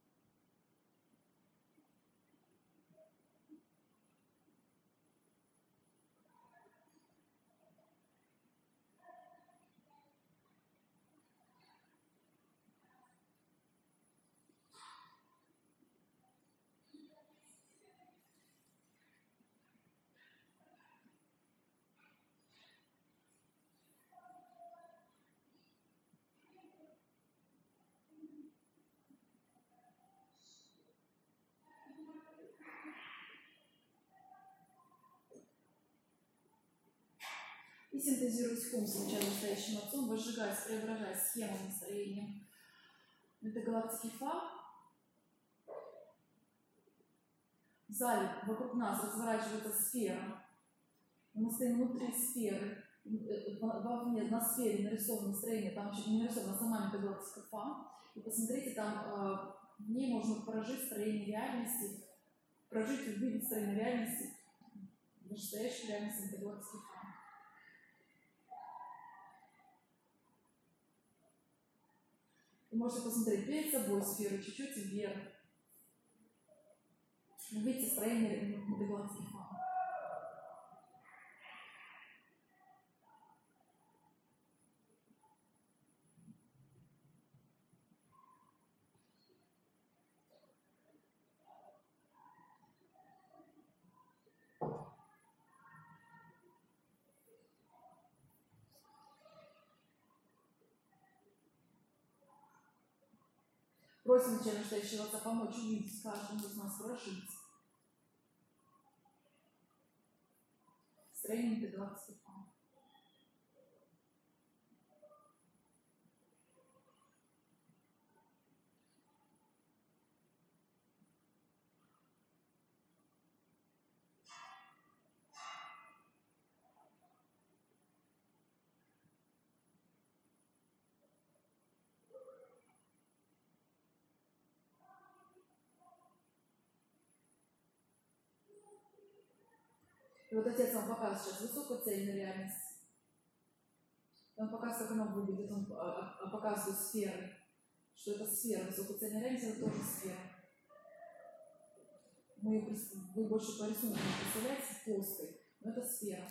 И синтезируясь функции начала настоящим отцом, возжигаясь, преображаясь схемами строения метагалактики ФА, в зале вокруг нас разворачивается сфера. Мы стоим внутри сферы, вовне, на сфере нарисовано строение, там еще не нарисована сама метагалактика ФА. И посмотрите, там в ней можно прожить строение реальности, прожить, увидеть строение реальности настоящую реальность интеграции фан. Вы можете посмотреть перед собой сферу, чуть-чуть вверх. Вы видите строение интеграции фан. Просим начальника настоящего отца помочь увидеть каждому из нас прожить. Строение интеграции фан. И вот отец вам показывает сейчас высокую цель на реальность. Он показывает, как она выглядит, он показывает сферы, что это сфера, высокая цель на реальность, это тоже сфера. Вы больше по рисунку не представляете плоской, но это сфера.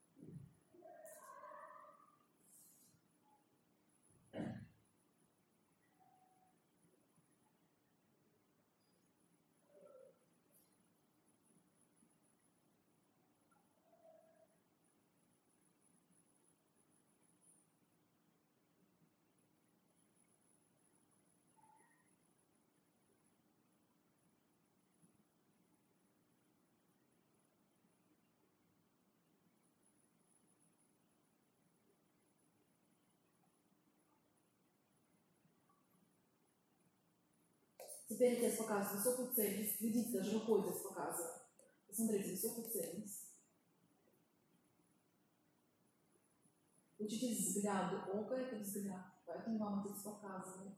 Теперь отец показывает высокую цельность. Видите, даже рукой здесь показывает. Посмотрите, высокую цельность. Учитесь взгляду. Око – это взгляд. Поэтому вам отец показывает.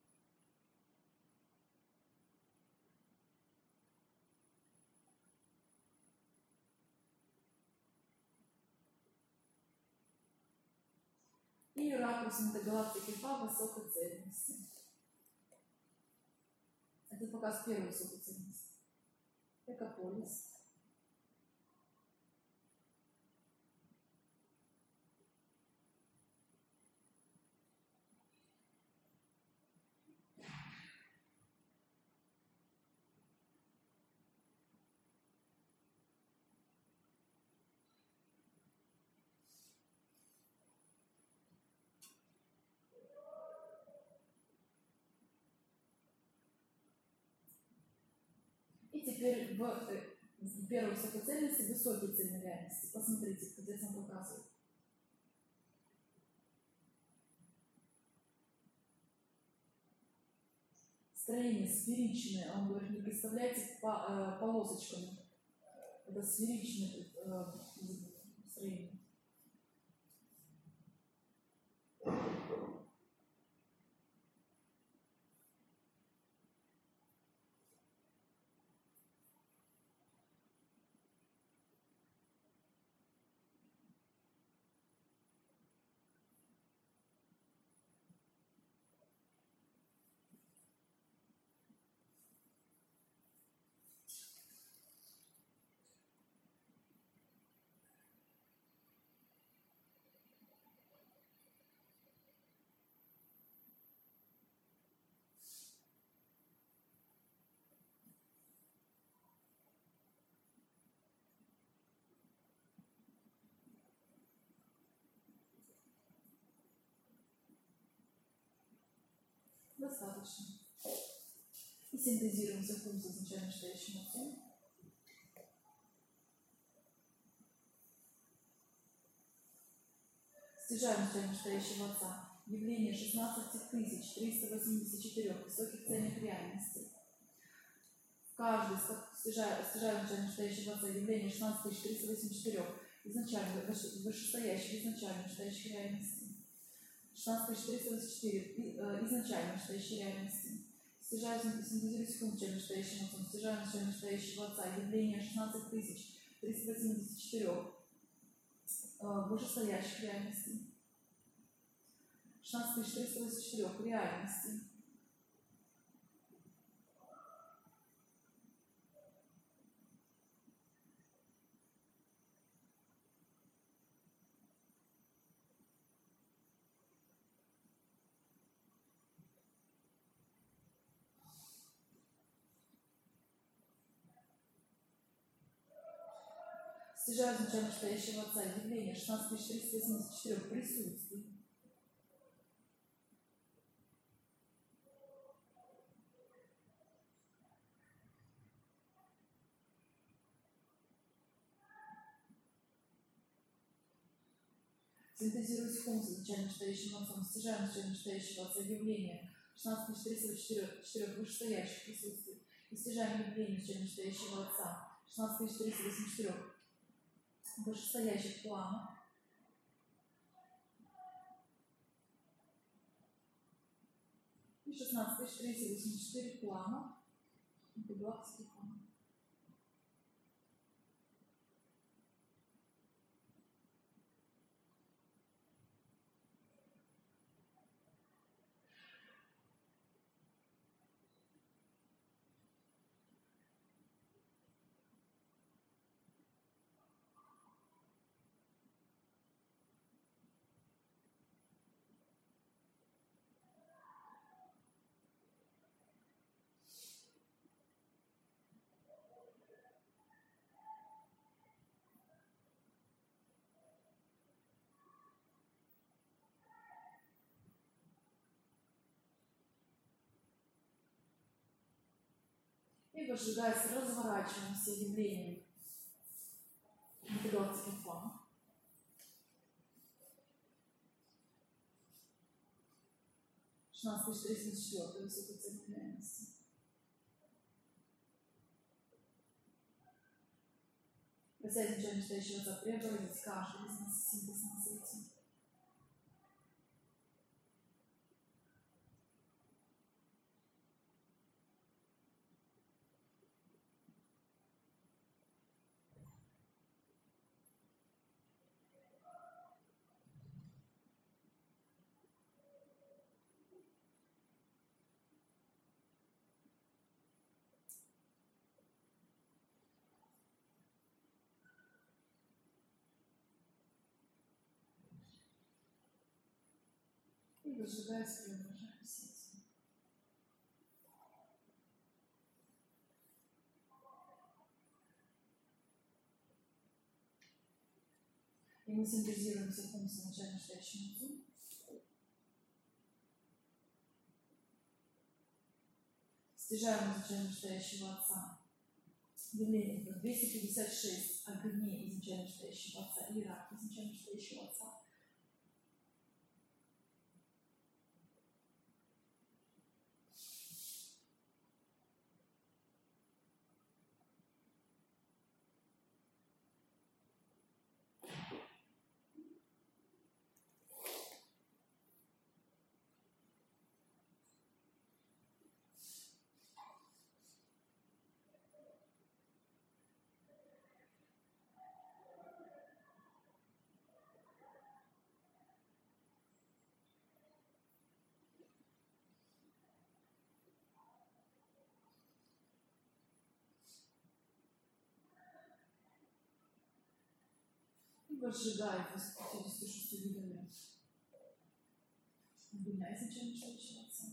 И ракурсом до галактики Фа высокой цельности. Это показ первой высокой цельности. Экополис. И теперь в первой высокой цельности высокие цельной реальности. Посмотрите, где он показывает. Строение сферичное. Он говорит, не представляете полосочками. Это сферичное строение. Достаточно. И синтезируем все функции изначально настоящим отцом. Стяжаем изначально настоящего отца. Явление 16384 высоких цельных реальностей. В каждой стяжаем изначально настоящего отца явление 16384 изначально вышестоящих изначально настоящих реальностей. 16384 изначально настоящей реальности. Стяжаем синтезируем функцию настоящего отца. Стяжаем настоящего отца. Явление 16000 384 вышестоящих реальностей. 16384 реальностей. Стяжаю изначально настоящего отца явление 16384 присутствий. Синтезируясь функции изначально настоящим отцом, стяжаю изначально настоящего отца явление 16484 вышестоящих присутствий. И стяжаем явление изначально настоящего отца 16484 вышестоящих планов. И 16384 планов галактических планов. И возжигается разворачиваем все явления галактических планов. Шестнадцатый 404 высокоценной реальности. Прося изначально настоящего отца преобразить каждый из нас синтез на сути. И возжигается преображаем сети. И мы синтезируем все функции начально настоящему отцу. Стяжаем изначально настоящего отца. Явление 256 огней изначально настоящего отца. Иерархия изначально настоящего отца. И возжигает из 56 видами. Обвиняет изначально настоящего отца.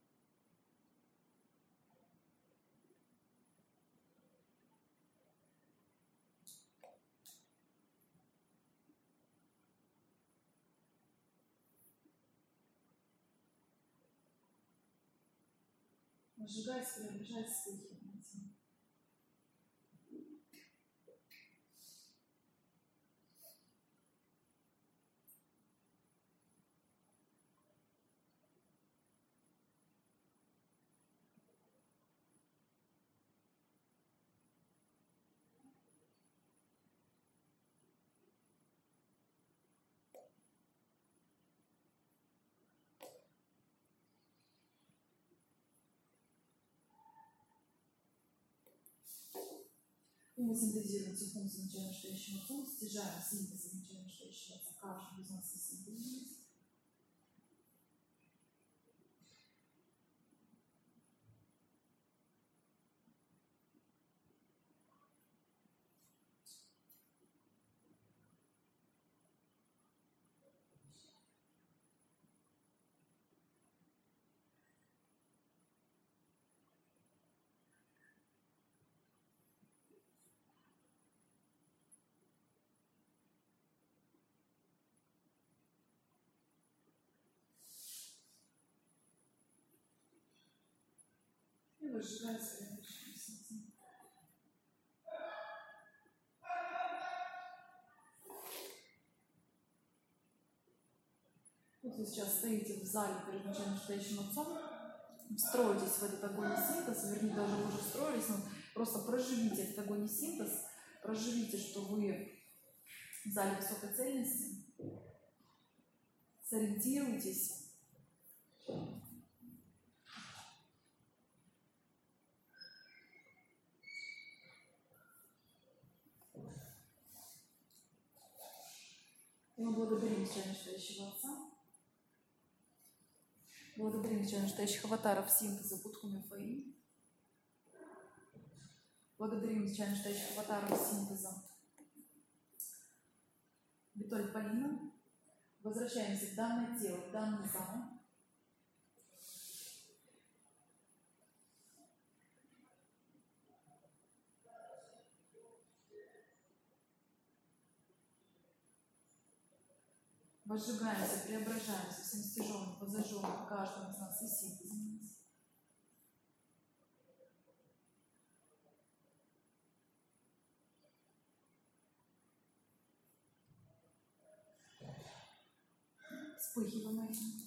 Возжигается, преображается своих эмоций. И мы синтезируем те функции начально настоящего отцом, стяжаем синтез начально настоящего отца. Каждый из нас синтезируется. И выжигая следующую синтез. Вот вы сейчас стоите в зале перед начальным настоящим отцом, встроитесь в этот огонь и синтез, вернее, даже вы уже встроились, но просто проживите этот огонь и синтез, проживите, что вы в зале высокой цельности, сориентируйтесь. И мы благодарим начального настоящего отца. Благодарим начального настоящих аватаров синтеза Будху Мефаи. Благодарим начального настоящих аватаров синтеза Витоль Полина. Возвращаемся в данное тело, в данный зал. Возжигаемся, преображаемся всем стяженным, подзажженным каждым из нас и синтезом. Вспыхиваем этим.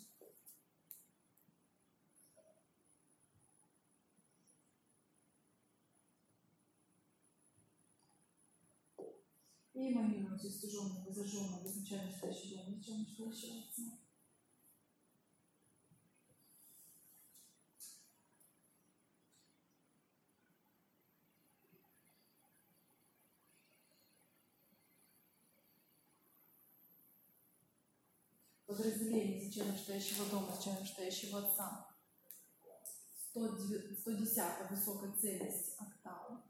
И эманируем все стяженного, зажженного, изначально настоящего дома, изначально настоящего отца. Подразделение изначально настоящего дома, изначально настоящего отца. 110 высокой цельности октава.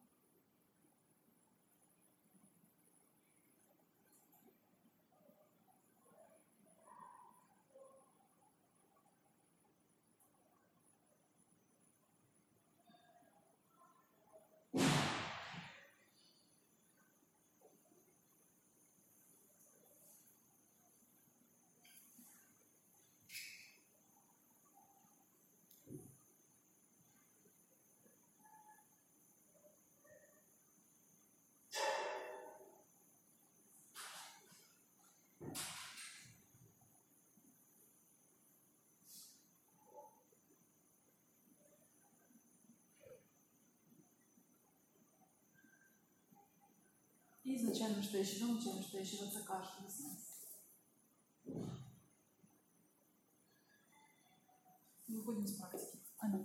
И изначально настоящий дом, изначально настоящего отца каждого из нас. Выходим с практики. Аминь.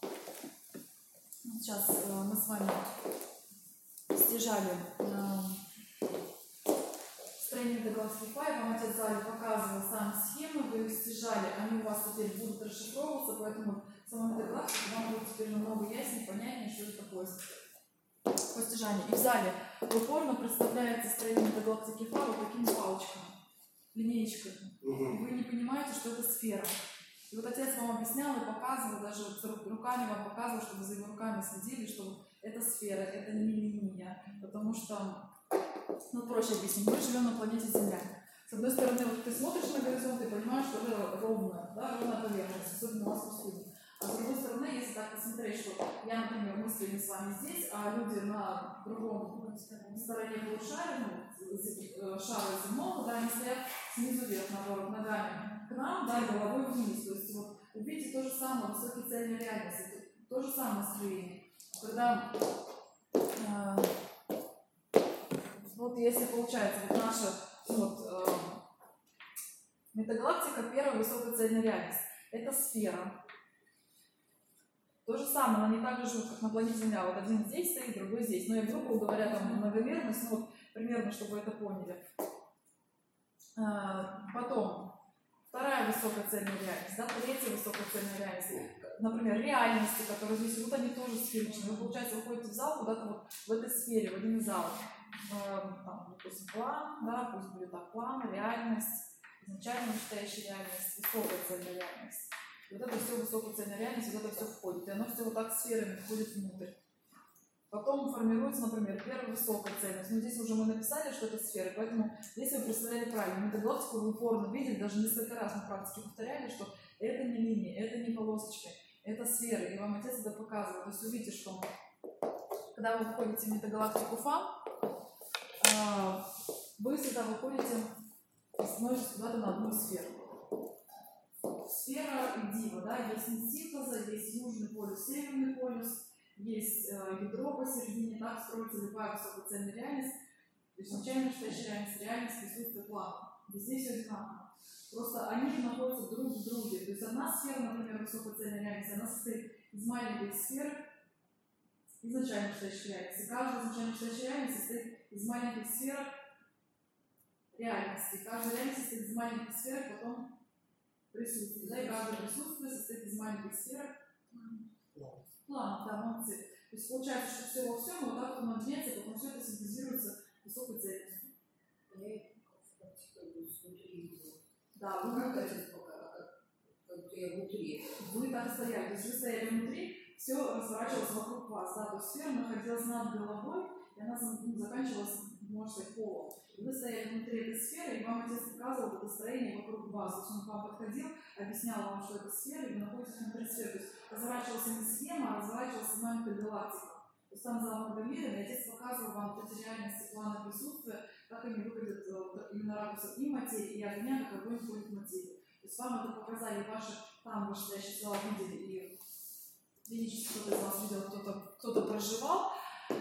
Сейчас мы с вами стяжали строение метагалактики Фай. Вам отец в зале показывал сам схемы, вы их стяжали, они у вас теперь будут расшифровываться, поэтому сама метагалактика вам будет теперь намного яснее, понятнее, что это такое постижание. И в зале упорно представляется строение метагалактики Фа вот такими палочками, линеечками. И вы не понимаете, что это сфера. И вот отец вам объяснял и показывал, даже руками вам показывал, чтобы за его руками следили, что это сфера, это не линия. Потому что, ну проще объяснить, мы живем на планете Земля. С одной стороны, вот ты смотришь на горизонт и понимаешь, что это ровная, да, ровная поверхность, особенно у вас в Москве. А с другой стороны, если так посмотреть, что я, например, мысленно с вами здесь, а люди на другом стороне полушария, шара земного, да, они стоят снизу вверх, наоборот, ногами к нам, да, головой вниз. То есть вот увидите то же самое, высокие цельные реальности, то же самое строение. Когда вот если получается вот наша метагалактика, первая высокая цельная реальность, это сфера, То же самое, она не так же живут, как на планете Земля. Вот один здесь стоит, другой здесь. Но я, грубо говоря, там многомерность, ну вот примерно, чтобы вы это поняли. Потом, вторая высокоцельная реальность, да, третья высокоцельная реальность. Например, реальности, которые здесь, вот они тоже сферичные. Вы, получается, выходите в зал куда-то вот в этой сфере, в один из залов. Там, допустим, план, да, пусть будет так, план, реальность, изначально настоящая реальность, высокоцельная реальность. И вот это все высокоцельная реальность, вот это все входит. И оно все вот так сферами входит внутрь. Потом формируется, например, первая высокая цельность. Но здесь уже мы написали, что это сферы, поэтому здесь вы представляли правильно. Метагалактику вы упорно видели, даже несколько раз на практике повторяли, что это не линии, это не полосочки, это сферы. И вам отец это показывает. То есть вы видите, что когда вы входите в метагалактику ФАМ, вы всегда выходите и становитесь куда-то на одну сферу. Сфера и дива, да, есть синтеза, есть южный полюс, северный полюс, есть ядро посередине, так строится любая высокоцельная реальность, то есть начальная настоящая реальность, присутствие плана. Везде все одинаково. Просто они находятся друг в друге. То есть одна сфера, например, высокоцельная реальность, она состоит из маленькой сферы изначальной настоящей реальности. Каждая изначальная настоящая реальность состоит из маленьких сфер реальности. Каждая реальность состоит из маленьких сфер, потом присутствие. Да, и каждое присутствие состоит из маленьких сфер плана, да, молодцы. То есть получается, что все во всем, вот так вот нагнется, потом все это синтезируется высокой целью. Да, вы так стояли. То есть вы стояли внутри, все разворачивалось вокруг вас. Да, то есть сфера находилась над головой, и она заканчивалась, можно сказать, полом. Вы стояли внутри этой сферы, и вам отец показывал это строение вокруг вас. То есть он к вам подходил, объяснял вам, что это сфера, и вы находитесь внутри сферы. То есть разворачивалась не схема, а разворачивалась маленькая галактика. То есть там за многомерами отец показывал вам вот эти реальности плана присутствия, как они выглядят именно ракурсом и материи, и огня, как огонь входит в материю. То есть вам это показали ваши, там ваши стоящие тела видели, и физически кто-то из вас видел, кто-то проживал.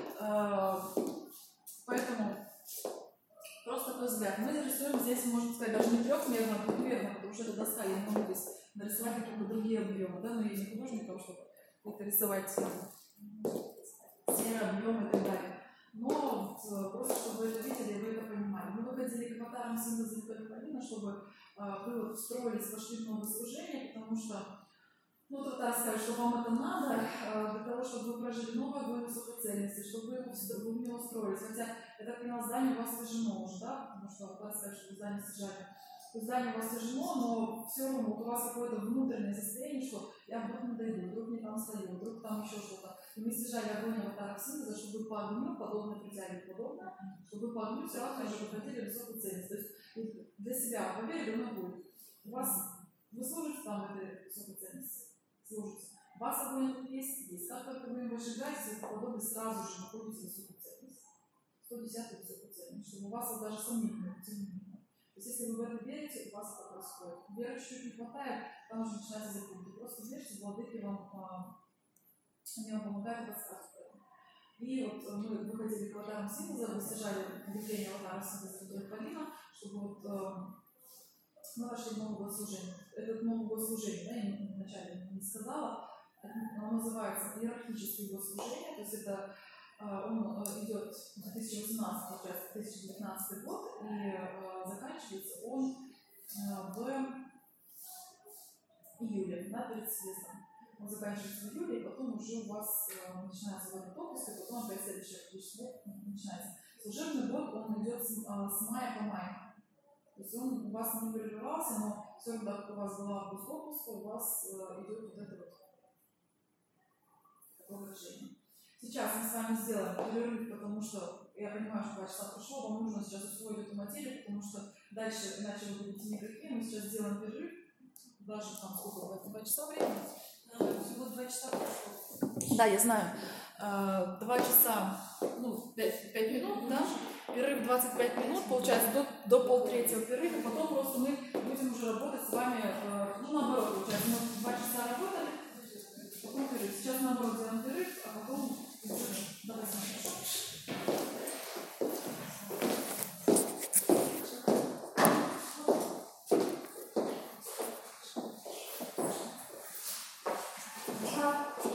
Поэтому просто такой взгляд. Мы рисуем здесь, можно сказать, даже не трехмерно, а двухмерно, потому что это доска, я не могу здесь нарисовать какие-то другие объемы, да, но я не художник, потому что это рисовать серые объемы и так далее. Но просто, чтобы вы это видели, вы это понимали. Мы выходили к аватарам синтеза Полина, чтобы вы встроились, вошли в новое служение, потому что, ну, татар скажет, что вам это надо для того, чтобы вы прожили новую огонь высокой ценности, чтобы вы в него устроились. Хотя, я так поняла, здание у вас сожжено уже, да? Потому что татар скажет, что здание сожжали. Здание у вас сожжено, но все равно вот у вас какое-то внутреннее состояние, что я вдруг не дойду, вдруг не там стою, вдруг там еще что-то. И мы сжали огонь аватаров синтеза, чтобы вы по огню, подобное притягивать подобное, чтобы вы по огню сразу же выходили высокую ценность. То есть для себя поверили, но будет. У вас, вы служите там в этой высокой ценности. Служите. У вас огонь тут есть. Как только вы его сжигаете, вы подобное сразу же находите высокую ценность. 110-ю высокую ценность, чтобы у вас вот даже сомнительно не. То есть, если вы в это верите, у вас это происходит. Веры чуть-чуть не хватает, там уже начинается запутать. Просто верьте, владыки они вам помогают подсказывать. И вот мы выходили к аватарам синтеза, достижали явление аватара синтеза Полина, чтобы вот мы вошли в новое богослужение. Это новое богослужение, да, я вначале не сказала, оно называется иерархическое богослужение, то есть это он идет в 2018, получается, 2019 год, и заканчивается он в июле, да, перед съездом. Он заканчивается в июле, и потом уже у вас начинается в этот отпуск, и потом опять следующий академический год начинается. Служебный год, он идет с мая по май. То есть он у вас не прерывался, но все равно, как у вас была отпуска, у вас идет вот это вот такое выражение. Сейчас мы с вами сделаем перерыв, потому что я понимаю, что 2 часа прошло, вам нужно сейчас усвоить эту материю, потому что дальше, иначе вы будете никакие. Мы сейчас сделаем перерыв, даже там сколько, 2 часа времени? Всего 2 часа прошло. Да, я знаю. 2 часа, ну, 5 минут, да? Перерыв 25 минут, получается, до полтретьего перерыва, потом просто мы будем уже работать с вами, ну, наоборот, получается, мы 2 часа работали,